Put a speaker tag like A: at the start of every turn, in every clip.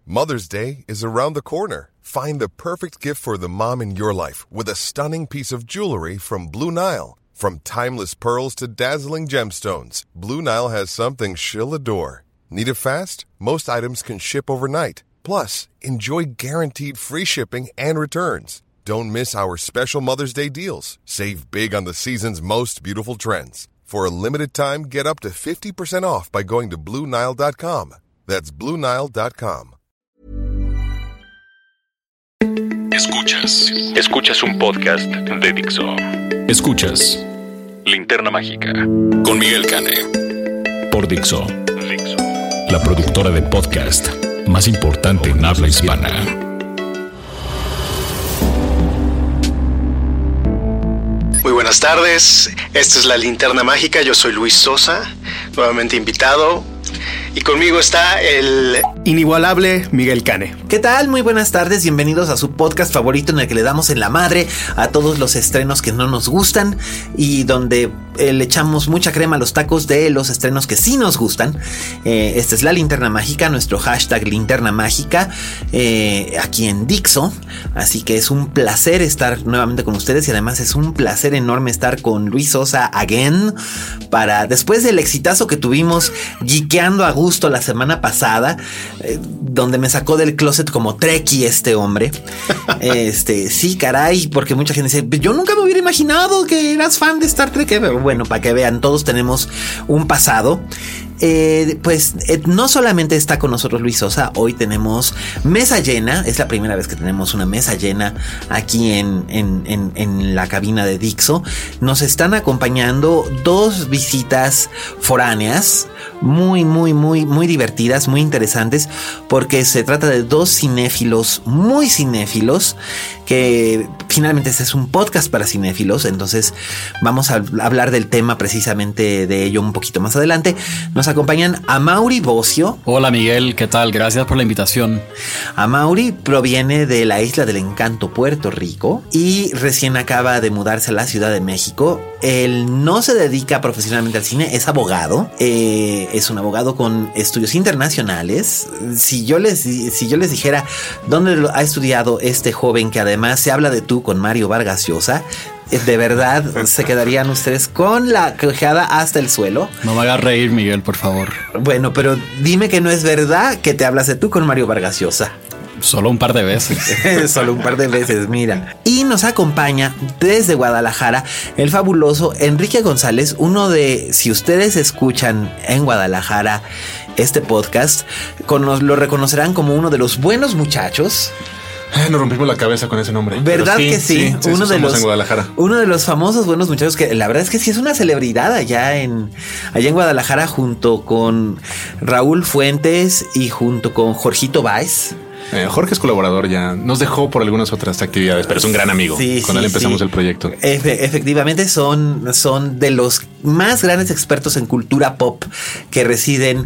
A: Mother's Day is around the corner. Find the perfect gift for the mom in your life with a stunning piece of jewelry from Blue Nile. From timeless pearls to dazzling gemstones, Blue Nile has something she'll adore. Need it fast? Most items can ship overnight. Plus, enjoy guaranteed free shipping and returns. Don't miss our special Mother's Day deals. Save big on the season's most beautiful trends. For a limited time, get up to 50% off by going to BlueNile.com. That's BlueNile.com.
B: Escuchas un podcast de Dixo. Escuchas Linterna Mágica con Miguel Cane por Dixo, la productora de podcast más importante en habla hispana.
C: Muy buenas tardes, esta es la Linterna Mágica, yo soy Luis Sosa, nuevamente invitado, y conmigo está el inigualable Miguel Cane.
D: ¿Qué tal? Muy buenas tardes, bienvenidos a su podcast favorito en el que le damos en la madre a todos los estrenos que no nos gustan y donde le echamos mucha crema a los tacos de los estrenos que sí nos gustan. Esta es la Linterna Mágica, nuestro hashtag Linterna Mágica aquí en Dixo, así que es un placer estar nuevamente con ustedes y además es un placer enorme estar con Luis Sosa again para después del exitazo que tuvimos geekeando a gusto la semana pasada, donde me sacó del closet como Trekkie este hombre. Sí, caray, porque mucha gente dice, yo nunca me hubiera imaginado que eras fan de Star Trek. Pero bueno, para que vean, todos tenemos un pasado. No solamente está con nosotros Luis Sosa, hoy tenemos mesa llena, es la primera vez que tenemos una mesa llena aquí en la cabina de Dixo. Nos están acompañando dos visitas foráneas, muy divertidas, muy interesantes, porque se trata de dos cinéfilos, muy cinéfilos, que finalmente este es un podcast para cinéfilos, entonces vamos a hablar del tema precisamente de ello un poquito más adelante. Nos acompañan Amaury Bocio.
E: Hola Miguel, ¿qué tal? Gracias por la invitación.
D: Amaury proviene de la Isla del Encanto, Puerto Rico, y recién acaba de mudarse a la Ciudad de México. Él no se dedica profesionalmente al cine, es abogado, es un abogado con estudios internacionales. Si yo les dijera dónde ha estudiado este joven, que además se habla de tú con Mario Vargas Llosa, de verdad se quedarían ustedes con la quejada hasta el suelo.
E: No me hagas reír, Miguel, por favor.
D: Bueno, pero dime que no es verdad que te hablas de tú con Mario Vargas Llosa.
E: Solo un par de veces.
D: Solo un par de veces, mira. Y nos acompaña desde Guadalajara el fabuloso Enrique González, si ustedes escuchan en Guadalajara este podcast, lo reconocerán como uno de los buenos muchachos.
F: Nos rompimos la cabeza con ese nombre.
D: ¿Verdad que sí?
F: Uno de los
D: famosos buenos muchachos, que la verdad es que sí es una celebridad allá en Guadalajara, junto con Raúl Fuentes y junto con Jorgito Báez.
F: Jorge es colaborador ya. Nos dejó por algunas otras actividades, pero es un gran amigo. Con él empezamos el proyecto.
D: Efectivamente son de los más grandes expertos en cultura pop que residen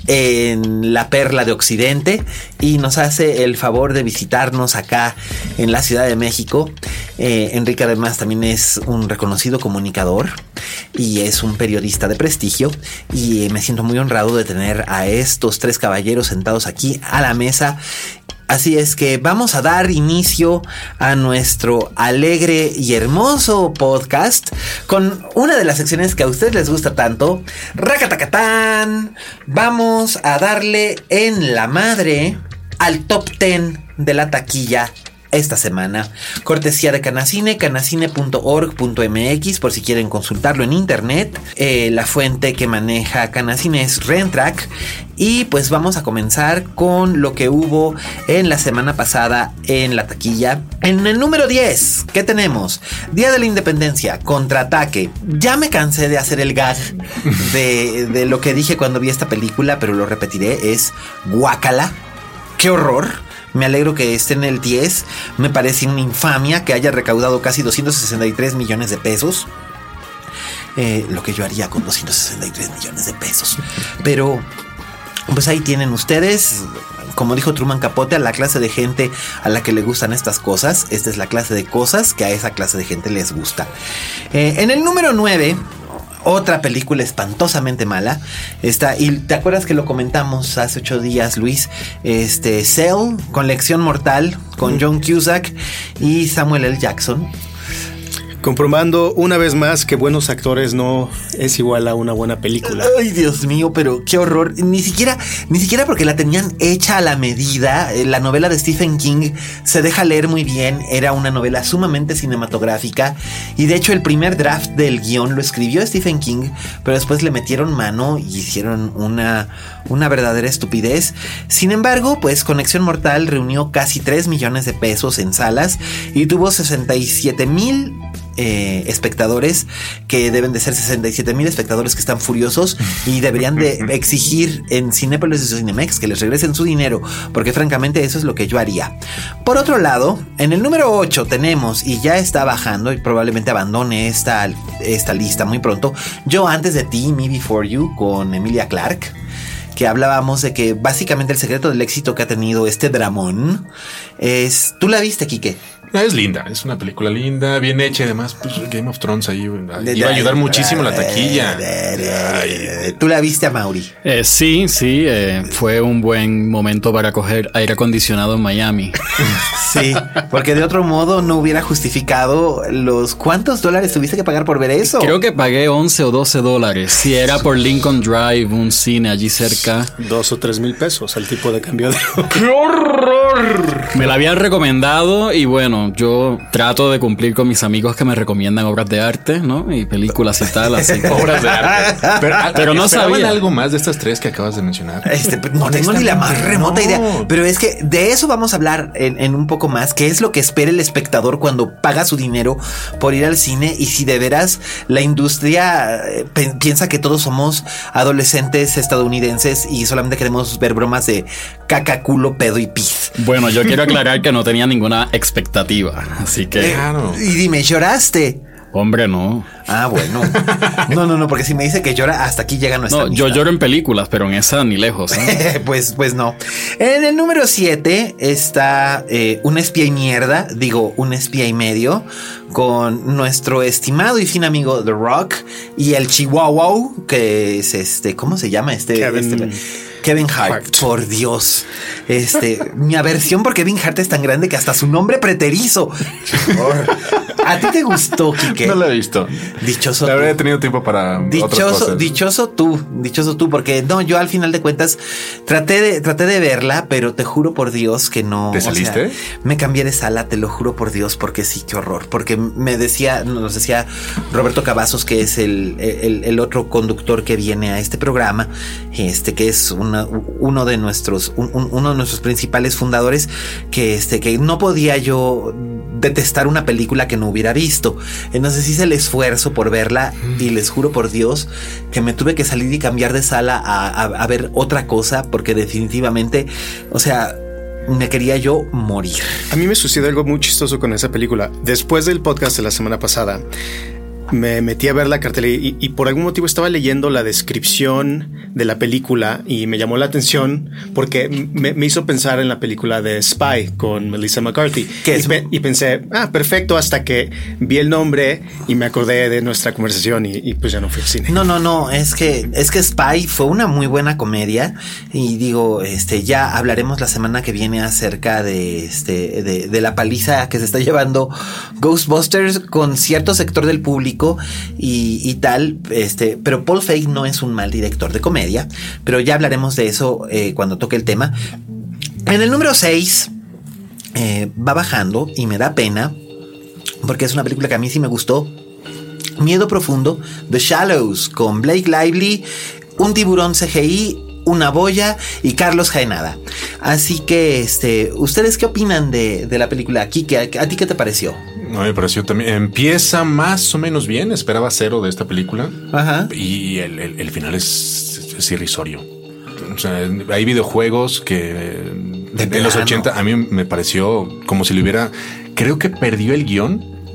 D: en la perla de Occidente y nos hace el favor de visitarnos acá en la Ciudad de México. Enrique además también es un reconocido comunicador y es un periodista de prestigio, y me siento muy honrado de tener a estos tres caballeros sentados aquí a la mesa. Así es que vamos a dar inicio a nuestro alegre y hermoso podcast con una de las secciones que a ustedes les gusta tanto. ¡Racatacatán! Vamos a darle en la madre al top 10 de la taquilla esta semana, cortesía de Canacine, canacine.org.mx, por si quieren consultarlo en internet. La fuente que maneja Canacine es Rentrack. Y pues vamos a comenzar con lo que hubo en la semana pasada en la taquilla. En el número 10, ¿qué tenemos? Día de la Independencia, Contraataque. Ya me cansé de hacer el gag de lo que dije cuando vi esta película, pero lo repetiré, es guácala. ¡Qué horror! Me alegro que esté en el 10. Me parece una infamia que haya recaudado casi 263 millones de pesos. Lo que yo haría con 263 millones de pesos. Pero pues ahí tienen ustedes, como dijo Truman Capote, a la clase de gente a la que le gustan estas cosas. Esta es la clase de cosas que a esa clase de gente les gusta. En el número 9 otra película espantosamente mala. Y te acuerdas que lo comentamos hace 8 días, Luis. Cell, con Lección Mortal, con John Cusack y Samuel L. Jackson.
C: Comprobando una vez más que buenos actores no es igual a una buena película.
D: Ay, Dios mío, pero qué horror. Ni siquiera porque la tenían hecha a la medida. La novela de Stephen King se deja leer muy bien. Era una novela sumamente cinematográfica. Y de hecho el primer draft del guión lo escribió Stephen King, pero después le metieron mano y hicieron una verdadera estupidez. Sin embargo, pues Conexión Mortal reunió casi 3 millones de pesos en salas y tuvo 67,000 espectadores, que deben de ser 67,000 espectadores que están furiosos y deberían de exigir en Cinépolis y Cinemex que les regresen su dinero, porque francamente eso es lo que yo haría. Por otro lado, en el número 8 tenemos, y ya está bajando y probablemente abandone esta lista muy pronto, Yo antes de ti, Me Before You, con Emilia Clarke, que hablábamos de que básicamente el secreto del éxito que ha tenido este dramón es... ¿Tú la viste, Quique?
F: Es linda, es una película linda, bien hecha, y además pues, Game of Thrones ahí iba a ayudar muchísimo la taquilla.
D: ¿Tú la viste, a Mauri?
E: Sí, fue un buen momento para coger aire acondicionado en Miami.
D: Sí, porque de otro modo no hubiera justificado los... ¿Cuántos dólares tuviste que pagar por ver eso?
E: Creo que pagué $11 o $12. Si era por Lincoln Drive, un cine allí cerca.
C: 2 o 3 mil pesos al tipo de cambio de...
E: ¡Qué horror! Me la habían recomendado y bueno, yo trato de cumplir con mis amigos que me recomiendan obras de arte, ¿no? Y películas y tal, así.
F: Obras de arte.
E: Pero no sabía
F: algo más de estas 3 que acabas de mencionar.
D: No tengo ni la más remota idea. Pero es que de eso vamos a hablar en un poco más. ¿Qué es lo que espera el espectador cuando paga su dinero por ir al cine? Y si de veras la industria piensa que todos somos adolescentes estadounidenses y solamente queremos ver bromas de caca, culo, pedo y pis.
E: Bueno, yo quiero aclarar que no tenía ninguna expectativa. Así que...
D: Y dime, ¿lloraste?
E: Hombre, no.
D: Ah, bueno. No, porque si me dice que llora, hasta aquí llega nuestra lista.
E: Yo lloro en películas, pero en esa ni lejos, ¿eh?
D: Pues no. En el número 7 está Un espía y mierda, un espía y medio, con nuestro estimado y fin amigo The Rock y el Chihuahua, que es ¿cómo se llama Kevin Hart. Por Dios. Mi aversión por Kevin Hart es tan grande que hasta su nombre preterizo. ¿A ti te gustó, Quique?
F: No lo he visto.
D: Dichoso
F: tú. Habría tenido tiempo para otras cosas.
D: Dichoso tú, porque no, yo al final de cuentas traté de verla, pero te juro por Dios que no.
F: ¿Te saliste?
D: Me cambié de sala, te lo juro por Dios, porque sí, qué horror. Porque nos decía Roberto Cavazos, que es el otro conductor que viene a este programa, que es uno de nuestros principales fundadores, que no podía yo detestar una película que no hubiera visto. Entonces hice el esfuerzo por verla y les juro por Dios que me tuve que salir y cambiar de sala a ver otra cosa, porque definitivamente, me quería yo morir.
C: A mí me sucedió algo muy chistoso con esa película. Después del podcast de la semana pasada, me metí a ver la cartelera y por algún motivo estaba leyendo la descripción de la película y me llamó la atención porque me hizo pensar en la película de Spy con Melissa McCarthy. Y pensé, perfecto, hasta que vi el nombre y me acordé de nuestra conversación y pues ya no fui al cine.
D: No, es que Spy fue una muy buena comedia y ya hablaremos la semana que viene acerca de la paliza que se está llevando Ghostbusters con cierto sector del público y tal, pero Paul Feig no es un mal director de comedia, pero ya hablaremos de eso cuando toque el tema. En el número 6 va bajando y me da pena porque es una película que a mí sí me gustó. Miedo Profundo, The Shallows, con Blake Lively, un tiburón CGI, una boya y Carlos Jaenada. Así que, ¿ustedes qué opinan de la película? Kike, ¿a ti qué te pareció?
F: No, me pareció también. Empieza más o menos bien. Esperaba 0 de esta película. Ajá. Y el final es irrisorio. O sea, hay videojuegos que en los 80 a mí me pareció como si le hubiera... Creo que perdió el guión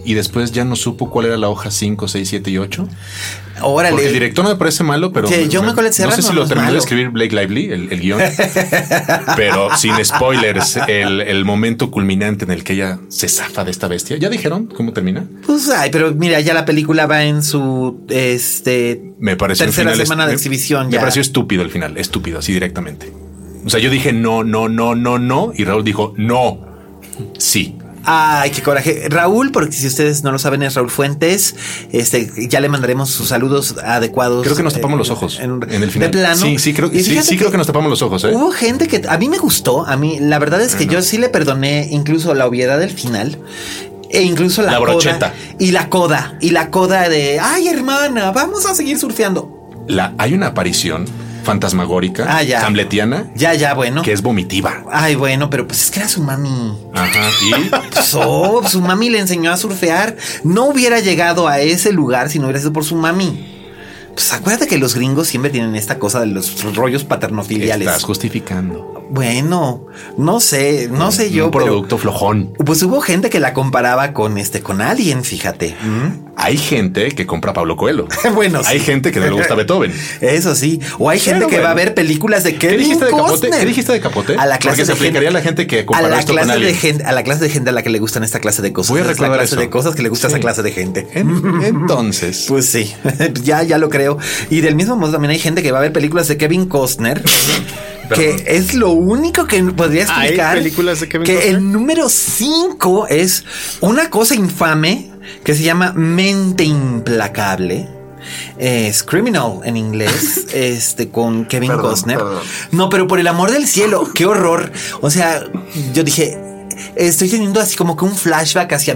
F: y después ya no supo cuál era la hoja 5, 6, 7 y 8.
D: Órale.
F: Porque el director no me parece malo, pero no sé si lo terminó de escribir Blake Lively, el guión. Pero sin spoilers, el momento culminante en el que ella se zafa de esta bestia. ¿Ya dijeron cómo termina?
D: Pues pero mira, ya la película va en su
F: me pareció
D: tercera semana de exhibición.
F: Me pareció estúpido el final, estúpido, así directamente. O sea, yo dije no, y Raúl dijo no, sí.
D: Ay, qué coraje. Raúl, porque si ustedes no lo saben, es Raúl Fuentes. Ya le mandaremos sus saludos adecuados.
F: Creo que nos tapamos los ojos en el final.
D: De plano.
F: Sí, creo que nos tapamos los ojos.
D: Hubo gente que a mí me gustó. A mí, la verdad es que yo sí le perdoné incluso la obviedad del final. E incluso la
F: brocheta.
D: Y la coda de ay, hermana, vamos a seguir surfeando.
F: Hay una aparición fantasmagórica, hamletiana.
D: Ya, bueno.
F: Que es vomitiva.
D: Ay, bueno, pero pues es que era su mami.
F: Ajá,
D: ¿y? Su mami le enseñó a surfear. No hubiera llegado a ese lugar si no hubiera sido por su mami. Pues acuérdate que los gringos siempre tienen esta cosa de los rollos paternofiliales.
F: Estás justificando.
D: Bueno, no sé yo.
F: Un producto flojón.
D: Pues hubo gente que la comparaba con Alien, fíjate.
F: Hay gente que compra Pablo Coelho.
D: Bueno,
F: hay gente que no le gusta Beethoven.
D: Eso sí. O hay gente que va a ver películas de Kevin Costner.
F: ¿Qué dijiste de Capote?
D: A la clase
F: porque se aplicaría a la gente que comparó esto con Alien.
D: A la clase de gente a la que le gustan esta clase de cosas.
F: Voy a recordar
D: la clase de cosas que le gusta esa clase de gente.
F: Entonces.
D: Pues sí, ya lo creo. Y del mismo modo también hay gente que va a ver películas de Kevin Costner. Que es lo único que podría explicar.
C: ¿Hay películas de Kevin
D: que
C: Costner?
D: El número 5 es una cosa infame que se llama Mente Implacable. Es Criminal en inglés, con Kevin Costner. No, pero por el amor del cielo, qué horror. O sea, yo dije, estoy teniendo así como que un flashback hacia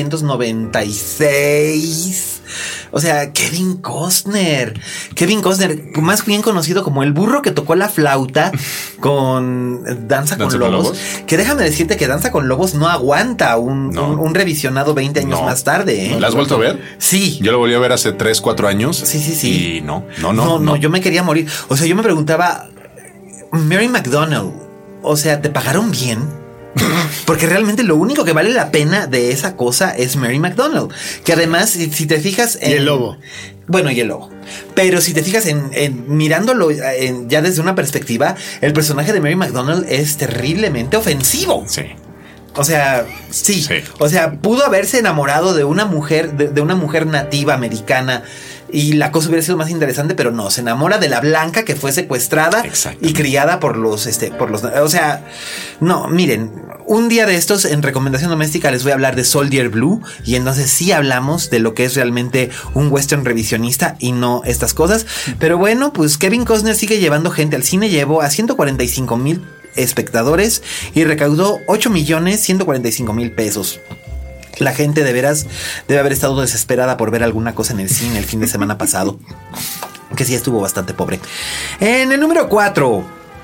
D: 1996. O sea, Kevin Costner, más bien conocido como el burro que tocó la flauta con Danza con Lobos. Que déjame decirte que Danza con Lobos no aguanta un revisionado 20 años más tarde.
F: ¿La has vuelto a ver?
D: Sí.
F: Yo lo volví a ver hace 3, 4 años.
D: Sí.
F: Y no,
D: yo me quería morir. O sea, yo me preguntaba, Mary McDonnell, o sea, ¿te pagaron bien? Porque realmente lo único que vale la pena de esa cosa es Mary McDonnell. Que además, si te fijas
C: en... Y el lobo.
D: Bueno, y el lobo. Pero si te fijas en mirándolo ya desde una perspectiva, el personaje de Mary McDonnell es terriblemente ofensivo.
F: Sí.
D: O sea, sí. O sea, pudo haberse enamorado de una mujer, de una mujer nativa americana, y la cosa hubiera sido más interesante, pero no, se enamora de la blanca que fue secuestrada y criada por los, o sea, no, miren, un día de estos en recomendación doméstica les voy a hablar de Soldier Blue, y entonces sí hablamos de lo que es realmente un western revisionista y no estas cosas. Pero bueno, pues Kevin Costner sigue llevando gente al cine, llevó a 145,000 espectadores y recaudó 8,145,000 pesos. La gente de veras debe haber estado desesperada por ver alguna cosa en el cine el fin de semana pasado, que sí estuvo bastante pobre. En el número 4,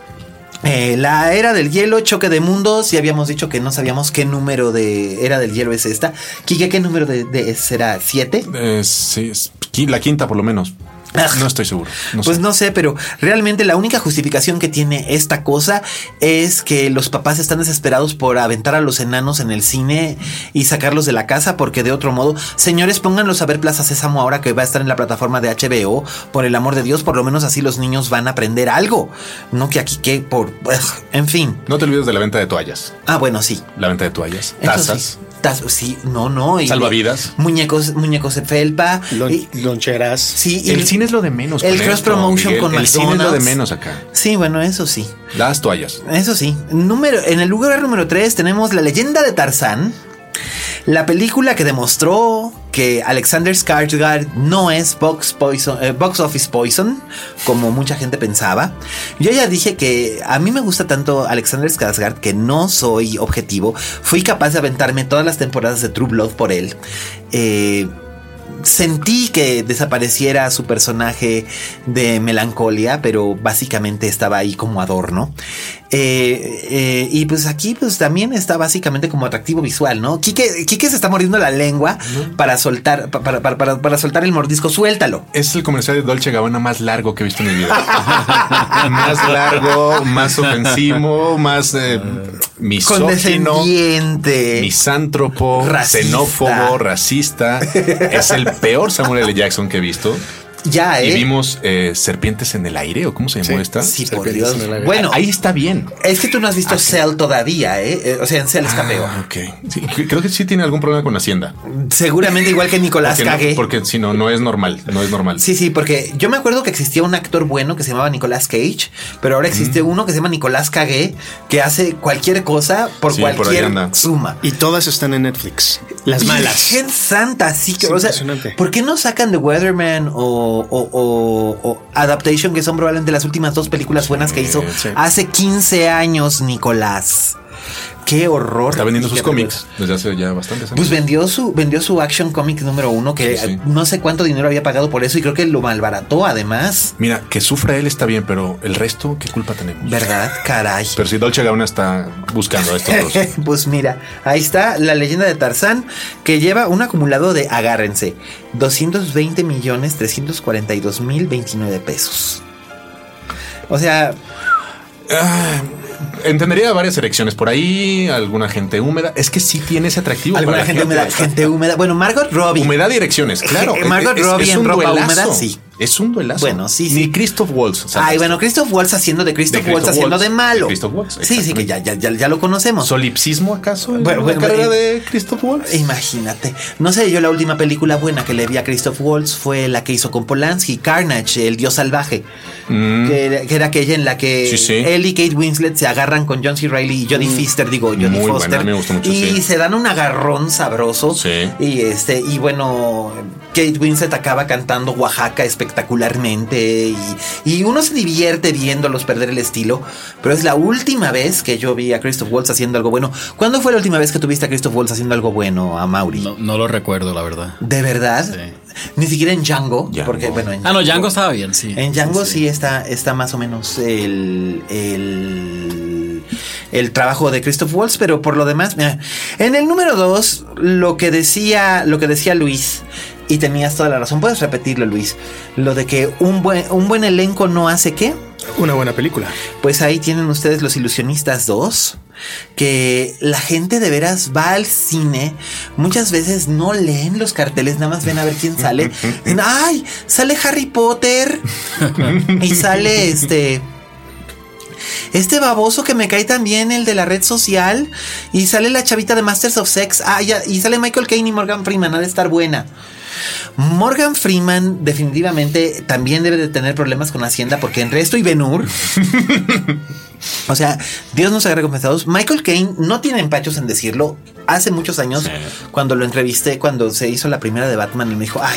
D: la Era del Hielo, Choque de Mundos. Ya habíamos dicho que no sabíamos qué número de Era del Hielo es esta. Quique, ¿qué número será? ¿7?
F: Sí, la quinta por lo menos. No estoy seguro.
D: No sé, pero realmente la única justificación que tiene esta cosa es que los papás están desesperados por aventar a los enanos en el cine y sacarlos de la casa, porque de otro modo, señores, pónganlos a ver Plaza Sésamo ahora que va a estar en la plataforma de HBO. Por el amor de Dios, por lo menos así los niños van a aprender algo. No que aquí en fin.
F: No te olvides de la venta de toallas.
D: Ah, bueno, sí.
F: La venta de toallas. Tazas.
D: Sí, no.
F: Y salvavidas.
D: Muñecos de felpa.
C: Loncheras.
D: Sí.
F: El cine es lo de menos.
D: El cross promotion con McDonald's.
F: El cine es lo de menos acá.
D: Sí, bueno, eso sí.
F: Las toallas.
D: Eso sí. En el lugar número 3 tenemos La Leyenda de Tarzán. La película que demostró que Alexander Skarsgård no es box office poison, como mucha gente pensaba. Yo ya dije que a mí me gusta tanto Alexander Skarsgård que no soy objetivo. Fui capaz de aventarme todas las temporadas de True Blood por él. Sentí que desapareciera su personaje de melancolía, pero básicamente estaba ahí como adorno. Y pues aquí pues también está básicamente como atractivo visual, ¿no? Quique se está mordiendo la lengua para soltar el mordisco. Suéltalo.
F: Es el comercial de Dolce & Gabbana más largo que he visto en mi vida. Más largo, más ofensivo, más misógino,
D: condescendiente,
F: misántropo, xenófobo, racista. Es el peor Samuel L. Jackson que he visto.
D: Ya,
F: Y vimos Serpientes en el Aire, ¿o cómo se llamó esta?
D: Sí, por Dios. Bueno,
F: ahí está bien.
D: Es que tú no has visto Cell todavía, O sea, en Cell es cameo.
F: Ok. Sí, creo que sí tiene algún problema con Hacienda.
D: Seguramente igual que Nicolás Cage.
F: Porque si no es normal. No es normal.
D: Sí, porque yo me acuerdo que existía un actor bueno que se llamaba Nicolás Cage, pero ahora existe uno que se llama Nicolás Cage, que hace cualquier cosa por cualquier suma.
C: Y todas están en Netflix. Las malas.
D: Virgen Santa, sí que, o sea, ¿por qué no sacan The Weatherman o Adaptation, que son probablemente las últimas 2 películas buenas que hizo hace 15 años, Nicolás? Qué horror.
F: Está vendiendo sus cómics desde hace ya bastantes años.
D: Pues vendió su Action Comic número 1, que no sé cuánto dinero había pagado por eso, y creo que lo malbarató además.
F: Mira, que sufra él está bien, pero el resto, ¿qué culpa tenemos?
D: ¿Verdad? Caray.
F: Pero si Dolce & Gabbana está buscando a estos dos.
D: Pues mira, ahí está La Leyenda de Tarzán, que lleva un acumulado de, agárrense, 220,342,029 pesos. O sea...
F: entendería varias elecciones por ahí, alguna gente húmeda. Es que sí tiene ese atractivo.
D: Alguna gente húmeda. Bueno, Margot Robbie.
F: Humedad y erecciones, claro.
D: Margot Robbie en ropa húmeda, sí.
F: Es un duelazo.
D: Bueno, sí.
F: Ni Christoph Waltz.
D: Bueno, Christoph Waltz haciendo de Christoph Waltz haciendo de malo.
F: Christoph Waltz,
D: sí, que ya lo conocemos.
F: ¿Solipsismo acaso? ¿La carrera de Christoph Waltz?
D: Imagínate. No sé, yo la última película buena que le vi a Christoph Waltz fue la que hizo con Polanski, Carnage, El Dios Salvaje. Que era aquella en la que él y Kate Winslet se agarran con John C. Reilly y Jodie Foster, Jodie Foster.
F: Buena, me gustó mucho,
D: y se dan un agarrón sabroso.
F: Sí.
D: Y bueno, Kate Winslet acaba cantando Oaxaca espectacularmente. Y uno se divierte viéndolos perder el estilo. Pero es la última vez que yo vi a Christoph Waltz haciendo algo bueno. ¿Cuándo fue la última vez que tuviste a Christoph Waltz haciendo algo bueno, a Mauri?
E: No lo recuerdo, la verdad.
D: ¿De verdad?
E: Sí.
D: Ni siquiera en Django. Porque, bueno, en
E: Django, Django estaba bien, sí.
D: En Django sí está más o menos el trabajo de Christoph Waltz, pero por lo demás, mira, en el número 2, lo que decía Luis, y tenías toda la razón, puedes repetirlo, Luis, lo de que un buen elenco no hace ¿qué?
C: Una buena película.
D: Pues ahí tienen ustedes Los Ilusionistas 2, que la gente de veras va al cine, muchas veces no leen los carteles, nada más ven a ver quién sale. ¡Ay! Sale Harry Potter y sale este baboso que me cae también, el de la red social, y sale la chavita de Masters of Sex, y sale Michael Caine y Morgan Freeman, ha de estar buena. Morgan Freeman definitivamente también debe de tener problemas con Hacienda, porque en Resto y Ben-Hur, o sea, Dios nos haga recompensados. Michael Caine no tiene empachos en decirlo. Hace muchos años, cuando lo entrevisté, cuando se hizo la primera de Batman, él me dijo,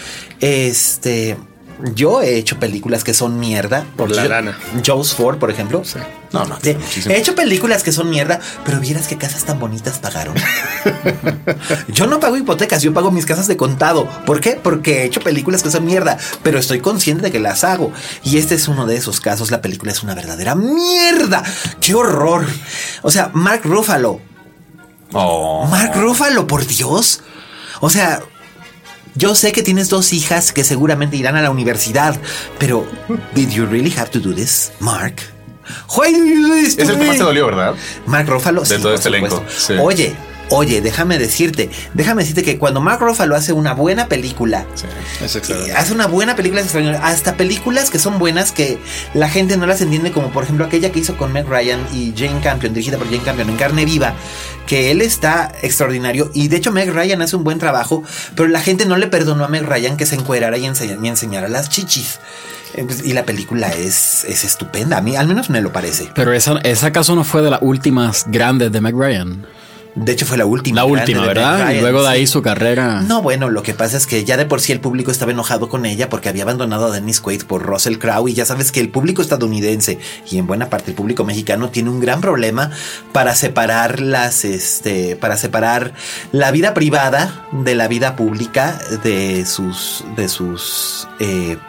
D: yo he hecho películas que son mierda.
C: Por la lana.
D: Jaws 4, por ejemplo.
C: Sí.
F: No.
D: He hecho películas que son mierda, pero vieras qué casas tan bonitas pagaron. Yo no pago hipotecas, yo pago mis casas de contado. ¿Por qué? Porque he hecho películas que son mierda, pero estoy consciente de que las hago. Y este es uno de esos casos. La película es una verdadera mierda. ¡Qué horror! O sea, Mark Ruffalo. Mark Ruffalo, por Dios. O sea... Yo sé que tienes 2 hijas que seguramente irán a la universidad, pero ¿did you really have to do this, Mark? Why do you do this to
F: Es el que más te dolió, ¿verdad?
D: Mark Ruffalo,
F: de todo este elenco.
D: Sí. Oye, déjame decirte que cuando Mark Ruffalo hace una buena película,
C: es extraordinario.
D: hace una buena película, es extraordinario. Hasta películas que son buenas que la gente no las entiende, como por ejemplo aquella que hizo con Meg Ryan y Jane Campion, dirigida por Jane Campion, En Carne Viva, que él está extraordinario, y de hecho Meg Ryan hace un buen trabajo, pero la gente no le perdonó a Meg Ryan que se encuerara y enseñara las chichis. Y la película es estupenda, a mí al menos me lo parece.
E: Pero esa acaso no fue de las últimas grandes de Meg Ryan.
D: De hecho fue la última.
E: La última, ¿verdad?
D: Ryan,
E: y luego de ahí su carrera.
D: No, bueno, lo que pasa es que ya de por sí el público estaba enojado con ella porque había abandonado a Dennis Quaid por Russell Crowe, y ya sabes que el público estadounidense y en buena parte el público mexicano tiene un gran problema para separar para separar la vida privada de la vida pública de sus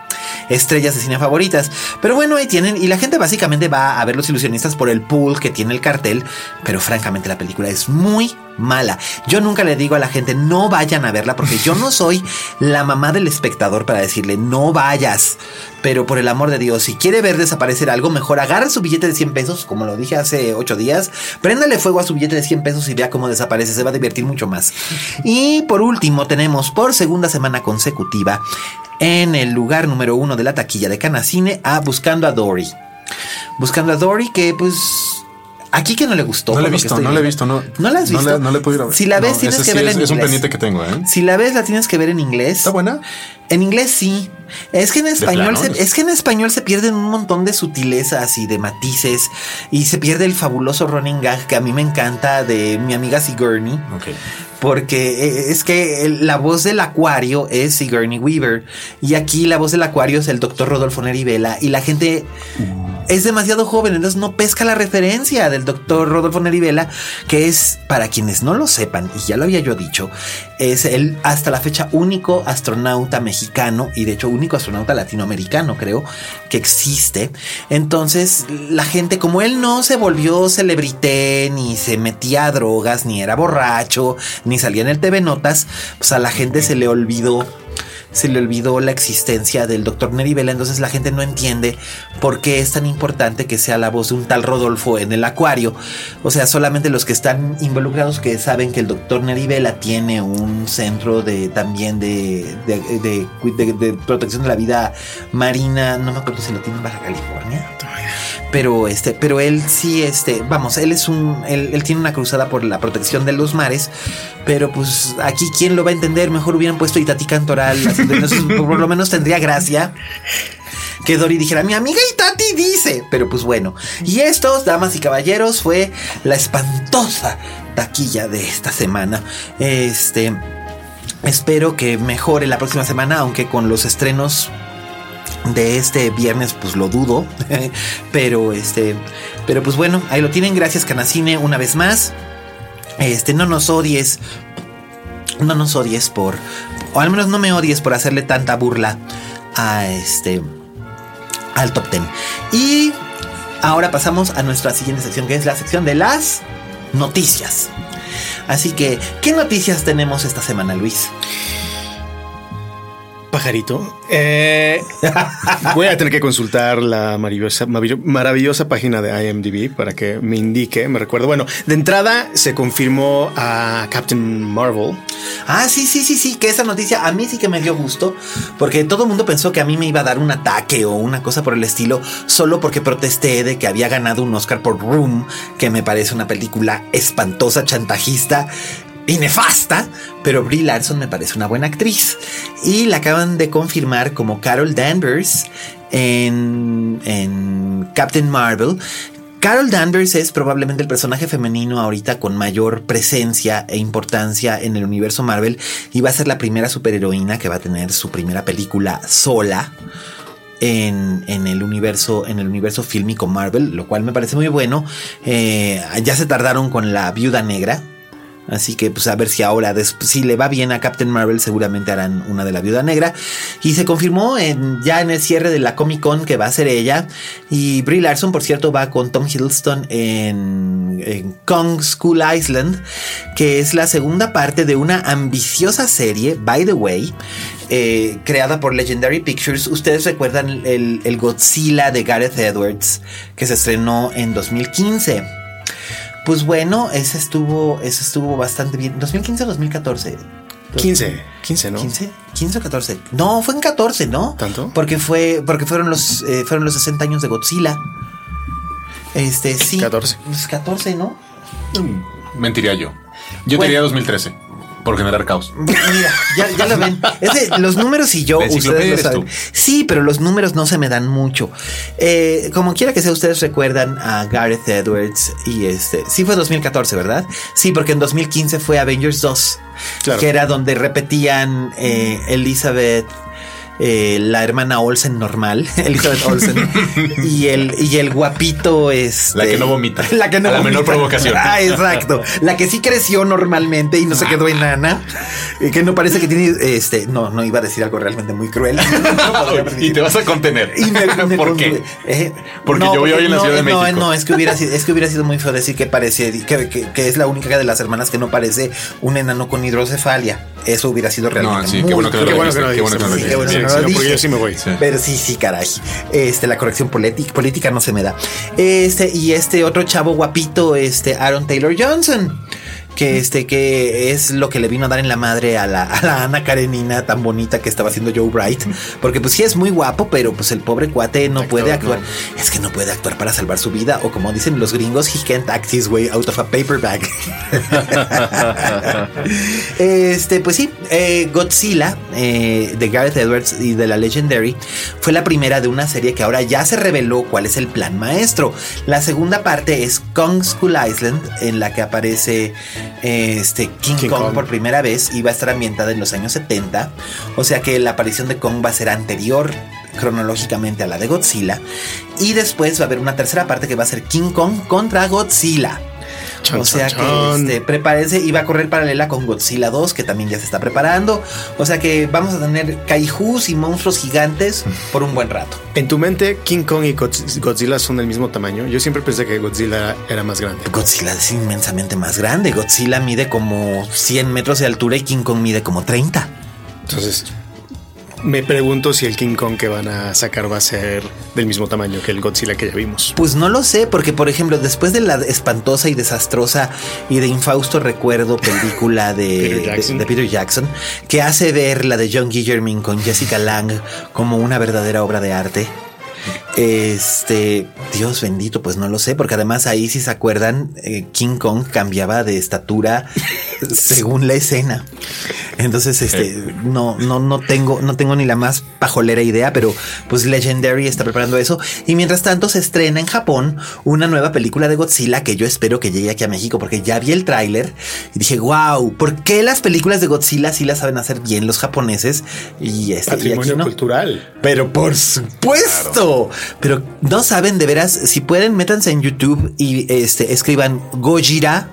D: estrellas de cine favoritas. Pero bueno, ahí tienen. Y la gente básicamente va a ver Los Ilusionistas por el pool que tiene el cartel. Pero francamente la película es muy mala. Yo nunca le digo a la gente no vayan a verla, porque yo no soy la mamá del espectador para decirle no vayas. Pero por el amor de Dios, si quiere ver desaparecer algo, mejor agarra su billete de 100 pesos, como lo dije hace 8 días, préndale fuego a su billete de 100 pesos y vea cómo desaparece, se va a divertir mucho más. Y por último tenemos por segunda semana consecutiva en el lugar número 1 de la taquilla de Canacine a Buscando a Dory. Buscando a Dory, que pues... Aquí que no le gustó.
F: No la he visto, no la he visto.
D: ¿No la has visto?
F: No le he podido ver.
D: Si la ves, tienes que verla en inglés.
F: Es un pendiente que tengo, ¿eh?
D: Si la ves, la tienes que ver en inglés.
F: ¿Está buena?
D: En inglés sí. Es que en español se pierden un montón de sutilezas y de matices. Y se pierde el fabuloso running gag que a mí me encanta de mi amiga Sigourney.
F: Ok.
D: Porque es que la voz del acuario es Sigourney Weaver. Y aquí la voz del acuario es el doctor Rodolfo Neri Vela. Y la gente es demasiado joven, entonces no pesca la referencia del doctor Rodolfo Neri Vela, que es, para quienes no lo sepan, y ya lo había yo dicho, es el hasta la fecha único astronauta mexicano, y de hecho único astronauta latinoamericano, creo, que existe. Entonces la gente, como él no se volvió celebrité, ni se metía a drogas, ni era borracho, ni salía en el TV Notas, pues a la gente se le olvidó la existencia del doctor Neri Vela. Entonces la gente no entiende por qué es tan importante que sea la voz de un tal Rodolfo en el acuario. O sea, solamente los que están involucrados que saben que el doctor Neri Vela tiene un centro de protección de la vida marina. No me acuerdo si lo tiene en Baja California. Pero él sí, él tiene una cruzada por la protección de los mares. Pero pues aquí, ¿quién lo va a entender? Mejor hubieran puesto Itatí Cantoral. Entonces, por lo menos tendría gracia que Dory dijera, mi amiga Itatí dice. Pero pues bueno. Y estos, damas y caballeros, fue la espantosa taquilla de esta semana. Espero que mejore la próxima semana, aunque con los estrenos de este viernes pues lo dudo. pero pues bueno, ahí lo tienen. Gracias Canacine una vez más. No nos odies por, o al menos no me odies por hacerle tanta burla a al Top 10. Y ahora pasamos a nuestra siguiente sección, que es la sección de las noticias. Así que, ¿qué noticias tenemos esta semana, Luis?
C: Pajarito. Voy a tener que consultar la maravillosa página de IMDb para que me indique, me recuerdo. Bueno, de entrada se confirmó a Captain Marvel.
D: Ah, sí, que esa noticia a mí sí que me dio gusto, porque todo el mundo pensó que a mí me iba a dar un ataque o una cosa por el estilo, solo porque protesté de que había ganado un Oscar por Room, que me parece una película espantosa, chantajista y nefasta, pero Brie Larson me parece una buena actriz. Y la acaban de confirmar como Carol Danvers en Captain Marvel. Carol Danvers es probablemente el personaje femenino ahorita con mayor presencia e importancia en el universo Marvel, y va a ser la primera superheroína que va a tener su primera película sola en el universo fílmico Marvel, lo cual me parece muy bueno. Ya se tardaron con la Viuda Negra. Así que pues a ver si ahora, si le va bien a Captain Marvel, seguramente harán una de la Viuda Negra. Y se confirmó ya en el cierre de la Comic Con que va a ser ella. Y Brie Larson, por cierto, va con Tom Hiddleston en Kong School Island, que es la segunda parte de una ambiciosa serie, by the way, creada por Legendary Pictures. Ustedes recuerdan el Godzilla de Gareth Edwards, que se estrenó en 2015. Pues bueno, ese estuvo bastante bien. ¿2015 o 2014?
C: 15, ¿no?
D: ¿15 o 14? No, fue en 14, ¿no?
C: ¿Tanto?
D: Porque fueron los 60 años de Godzilla. Sí.
C: 14.
D: Pues 14, ¿no?
F: Mentiría yo. Yo te diría 2013. Por generar caos.
D: Mira, ya lo ven. Los números y yo, ustedes lo saben. Sí, pero los números no se me dan mucho. Como quiera que sea, ustedes recuerdan a Gareth Edwards y sí fue 2014, ¿verdad? Sí, porque en 2015 fue Avengers 2, claro, que era donde repetían Elizabeth la hermana Olsen normal, Elizabeth Olsen, y el guapito
F: la que no vomita.
D: La que no
F: vomita.
D: Menor provocación. Exacto. La que sí creció normalmente y no se quedó enana. Que no parece que tiene no iba a decir algo realmente muy cruel.
F: Y te vas a contener. ¿Por qué? Porque yo voy hoy en la Ciudad de México.
D: No, es que hubiera sido muy feo decir que parece que es la única de las hermanas que no parece un enano con hidrocefalia. Eso hubiera sido realmente
F: no, sí, qué bueno que no lo dije.
C: Porque yo sí me voy.
D: Sí. Pero sí, caray. La corrección política no se me da. Y otro chavo guapito, Aaron Taylor Johnson. Que es lo que le vino a dar en la madre a la Ana Karenina tan bonita que estaba haciendo Joe Bright. Porque pues sí es muy guapo, pero pues el pobre cuate no puede actuar. No. Es que no puede actuar para salvar su vida. O como dicen los gringos, he can't act his way out of a paper bag. Pues sí, Godzilla de Gareth Edwards y de la Legendary fue la primera de una serie que ahora ya se reveló cuál es el plan maestro. La segunda parte es Kong Skull Island, en la que aparece King Kong por primera vez y va a estar ambientada en los años 70. O sea que la aparición de Kong va a ser anterior cronológicamente a la de Godzilla. Y después va a haber una tercera parte que va a ser King Kong contra Godzilla. O sea que prepárense, y va a correr paralela con Godzilla 2, que también ya se está preparando. O sea que vamos a tener kaijus y monstruos gigantes por un buen rato.
C: En tu mente, King Kong y Godzilla son del mismo tamaño. Yo siempre pensé que Godzilla era más grande.
D: Godzilla es inmensamente más grande. Godzilla mide como 100 metros de altura y King Kong mide como 30.
C: Entonces, me pregunto si el King Kong que van a sacar va a ser del mismo tamaño que el Godzilla que ya vimos.
D: Pues no lo sé, porque por ejemplo, después de la espantosa y desastrosa y de infausto recuerdo película de Peter Jackson, que hace ver la de John Guillermin con Jessica Lange como una verdadera obra de arte. Dios bendito, pues no lo sé, porque además ahí, si se acuerdan, King Kong cambiaba de estatura según la escena. Entonces, no tengo ni la más pajolera idea, pero pues Legendary está preparando eso. Y mientras tanto se estrena en Japón una nueva película de Godzilla que yo espero que llegue aquí a México, porque ya vi el tráiler y dije, wow, ¿por qué las películas de Godzilla sí las saben hacer bien los japoneses? Y
C: patrimonio
D: y aquí no.
C: Cultural.
D: Pero por supuesto. Claro. Pero no saben, de veras, si pueden, métanse en YouTube y escriban Gojira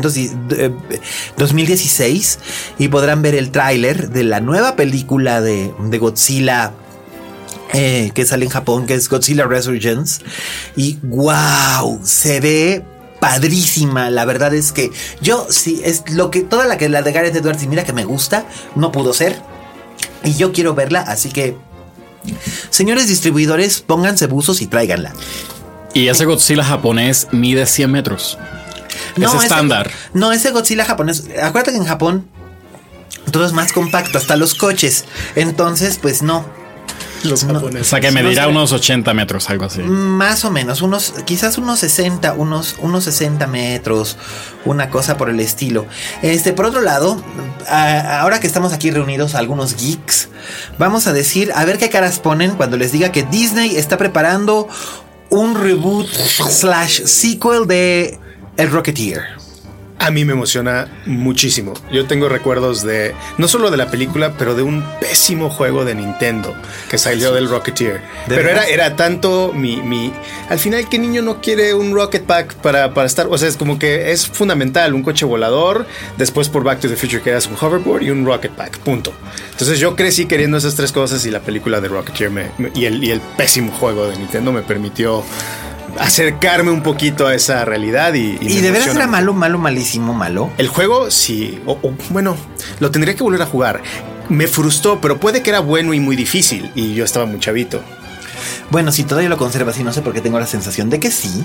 D: 2016 y podrán ver el tráiler de la nueva película de Godzilla que sale en Japón, que es Godzilla Resurgence. Y wow, se ve padrísima. La verdad es que yo sí, es lo que toda la de Gareth Edwards, y mira que me gusta, no pudo ser. Y yo quiero verla, así que señores distribuidores, pónganse buzos y tráiganla.
E: Y ese Godzilla japonés mide 100 metros. No, es estándar.
D: Ese Godzilla japonés, acuérdate que en Japón todo es más compacto, hasta los coches. Entonces, pues no.
C: Los japoneses.
E: O sea que medirá unos 80 metros, algo así.
D: Más o menos, quizás unos 60 metros, una cosa por el estilo. Por otro lado, ahora que estamos aquí reunidos algunos geeks, vamos a decir, a ver qué caras ponen cuando les diga que Disney está preparando un reboot / sequel de El Rocketeer.
C: A mí me emociona muchísimo. Yo tengo recuerdos de, no solo de la película, pero de un pésimo juego de Nintendo que salió del Rocketeer. Pero era tanto al final, ¿qué niño no quiere un Rocket Pack para estar? O sea, es como que es fundamental un coche volador, después por Back to the Future que eras un hoverboard y un Rocket Pack, punto. Entonces yo crecí queriendo esas tres cosas y la película de Rocketeer y el pésimo juego de Nintendo me permitió acercarme un poquito a esa realidad y
D: de veras era malísimo.
C: El juego sí, bueno, lo tendría que volver a jugar. Me frustró, pero puede que era bueno y muy difícil y yo estaba muy chavito.
D: Bueno, si todavía lo conservas y no sé por qué tengo la sensación de que sí.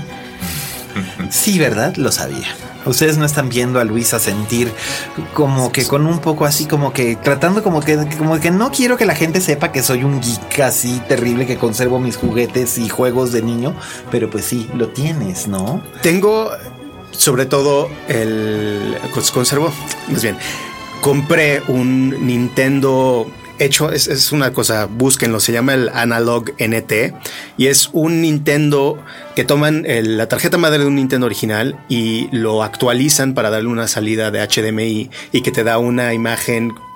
D: Sí, ¿verdad? Lo sabía. Ustedes no están viendo a Luisa sentir como que con un poco así, como que tratando como que no quiero que la gente sepa que soy un geek así terrible que conservo mis juguetes y juegos de niño, pero pues sí, lo tienes, ¿no?
C: Tengo sobre todo conservo, más bien, compré un Nintendo hecho, es una cosa, búsquenlo, se llama el Analog NT y es un Nintendo que toman la tarjeta madre de un Nintendo original y lo actualizan para darle una salida de HDMI y que te da una imagen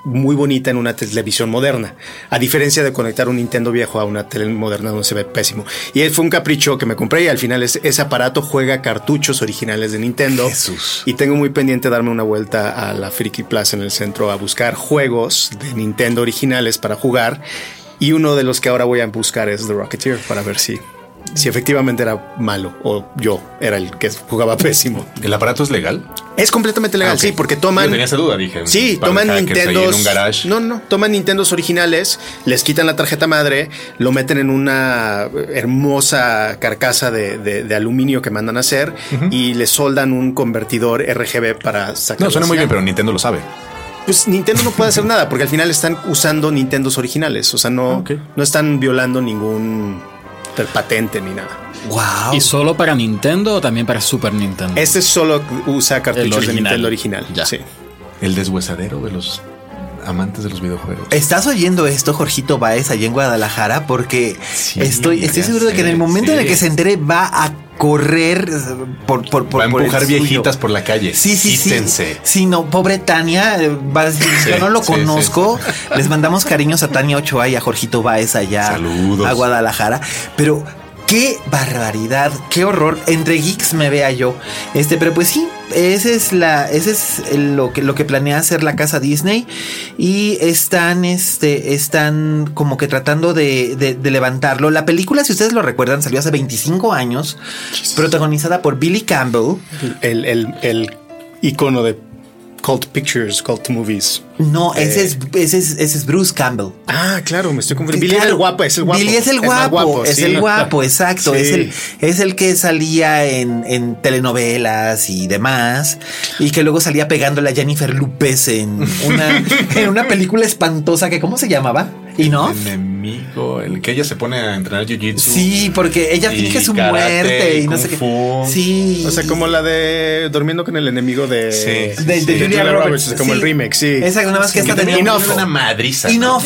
C: muy bonita en una televisión moderna, a diferencia de conectar un Nintendo viejo a una tele moderna donde se ve pésimo. Y fue un capricho que me compré y al final ese aparato juega cartuchos originales de Nintendo.
F: Jesús.
C: Y tengo muy pendiente darme una vuelta a la Friki Plaza en el centro a buscar juegos de Nintendo originales para jugar. Y uno de los que ahora voy a buscar es The Rocketeer para ver si efectivamente era malo o yo era el que jugaba pésimo.
F: ¿El aparato es legal?
C: Es completamente legal, okay. Sí, porque toman...
F: Yo tenía esa duda, dije.
C: Sí, toman Nintendos... En un garage. No, toman Nintendos originales, les quitan la tarjeta madre, lo meten en una hermosa carcasa de aluminio que mandan a hacer y le soldan un convertidor RGB para sacar...
F: No, suena muy bien, pero Nintendo lo sabe.
C: Pues Nintendo no puede hacer nada porque al final están usando Nintendos originales. O sea, no están violando ningún patente ni nada.
E: Wow. ¿Y solo para Nintendo o también para Super Nintendo?
C: Este solo usa cartuchos de Nintendo original.
E: Ya.
C: Sí.
F: El deshuesadero de los amantes de los videojuegos.
D: ¿Estás oyendo esto, Jorgito Báez, allá en Guadalajara? Porque
F: sí,
D: estoy seguro de que en el momento en el que se entere va a correr
F: va a empujar viejitas por la calle.
D: Sí. Sí, no, pobre Tania, va a decir, yo no lo conozco. Sí. Les mandamos cariños a Tania Ochoa y a Jorgito Báez allá.
F: Saludos.
D: A Guadalajara. Pero qué barbaridad, qué horror. Entre geeks me vea yo. Pero pues sí, ese es lo que planea hacer la casa Disney. Y están como que tratando de levantarlo. La película, si ustedes lo recuerdan, salió hace 25 años, protagonizada por Billy Campbell,
C: el icono de Cult Pictures, Cult Movies.
D: No, ese es Bruce Campbell.
C: Ah, claro, me estoy confundiendo. Billy es el guapo,
D: Billy es el guapo, es el guapo, exacto. Sí. Es el que salía en telenovelas y demás. Y que luego salía pegándole a Jennifer López en una película espantosa que, ¿cómo se llamaba? ¿Y no?
F: Enemigo, el que ella se pone a entrenar jiu-jitsu.
D: Sí, porque ella finge su muerte y no sé qué.
C: Sí. O sea, como la de Durmiendo con el enemigo de
D: Julia Roberts.
C: Como el remake, sí.
D: Exacto, nada más que esta tenía
F: una madriza.
D: Enough.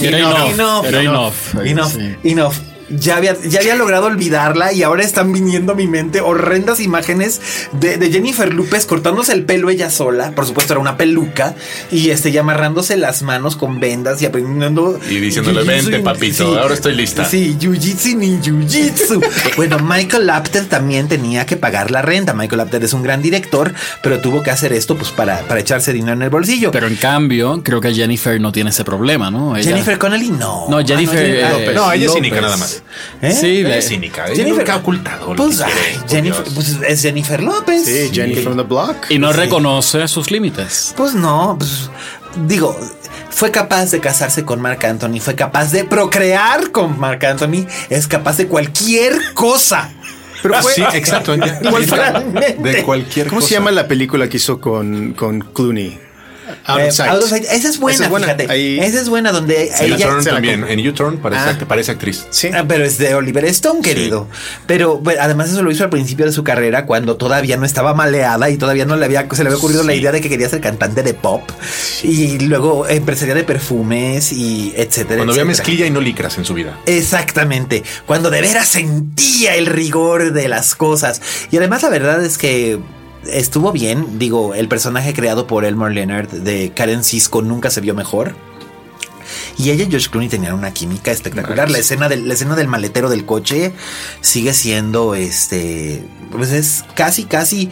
D: Ya había logrado olvidarla y ahora están viniendo a mi mente horrendas imágenes de Jennifer López cortándose el pelo ella sola. Por supuesto, era una peluca. Y y amarrándose las manos con vendas y aprendiendo.
F: Y diciéndole, vente, papito, ahora estoy lista.
D: Sí, jiu-jitsu ni jiu-jitsu. Bueno, Michael Apted también tenía que pagar la renta. Michael Apted es un gran director, pero tuvo que hacer esto pues para echarse dinero en el bolsillo.
E: Pero en cambio, creo que Jennifer no tiene ese problema, ¿no?
D: Jennifer Connelly no.
E: No, Jennifer
F: López. No, ella es cínica nada más.
E: Sí,
F: es cínica.
D: Jennifer
F: ha ocultado.
D: Pues, Jennifer, pues es Jennifer López.
C: Sí, Jennifer on the Block.
E: Y no reconoce sus límites.
D: Pues no, pues digo, fue capaz de casarse con Marc Anthony, fue capaz de procrear con Marc Anthony, es capaz de cualquier cosa.
F: Pero sí, exacto. De cualquier cosa.
C: ¿Cómo se llama la película que hizo con Clooney? Out of Sight.
D: Esa es buena, fíjate. Esa es buena, donde
F: ella también. En U-Turn parece actriz.
C: Sí.
D: Pero es de Oliver Stone, querido. Sí. Pero bueno, además eso lo hizo al principio de su carrera, cuando todavía no estaba maleada y todavía se le había ocurrido la idea de que quería ser cantante de pop. Y luego empresaria de perfumes y etcétera.
F: Cuando había mezclilla y no licras en su vida.
D: Exactamente. Cuando de veras sentía el rigor de las cosas. Y además la verdad es que estuvo bien. Digo, el personaje creado por Elmore Leonard de Karen Sisco nunca se vio mejor. Y ella y George Clooney tenían una química espectacular. La escena del maletero del coche sigue siendo pues es casi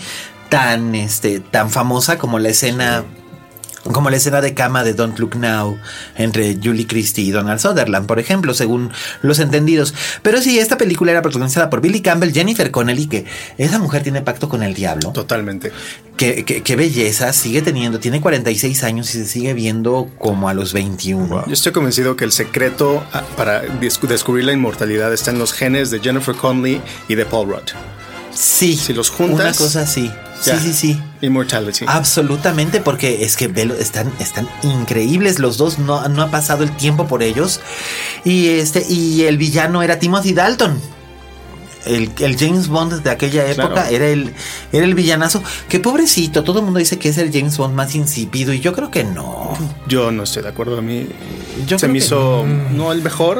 D: tan famosa como la escena. Como la escena de cama de Don't Look Now entre Julie Christie y Donald Sutherland, por ejemplo, según los entendidos. Pero sí, esta película era protagonizada por Billy Campbell, Jennifer Connelly, que esa mujer tiene pacto con el diablo.
C: Totalmente.
D: Qué belleza, tiene 46 años y se sigue viendo como a los 21.
C: Wow. Yo estoy convencido que el secreto para descubrir la inmortalidad está en los genes de Jennifer Connelly y de Paul Rudd.
D: Sí.
C: Si los juntas.
D: Una cosa así. Sí.
C: Immortality.
D: Absolutamente, porque es que están increíbles los dos. No ha pasado el tiempo por ellos. Y el villano era Timothy Dalton. El James Bond de aquella época, claro. era el villanazo. Que pobrecito, todo el mundo dice que es el James Bond más insípido. Y yo creo que no.
C: Yo no estoy de acuerdo. A mí se me hizo no el mejor.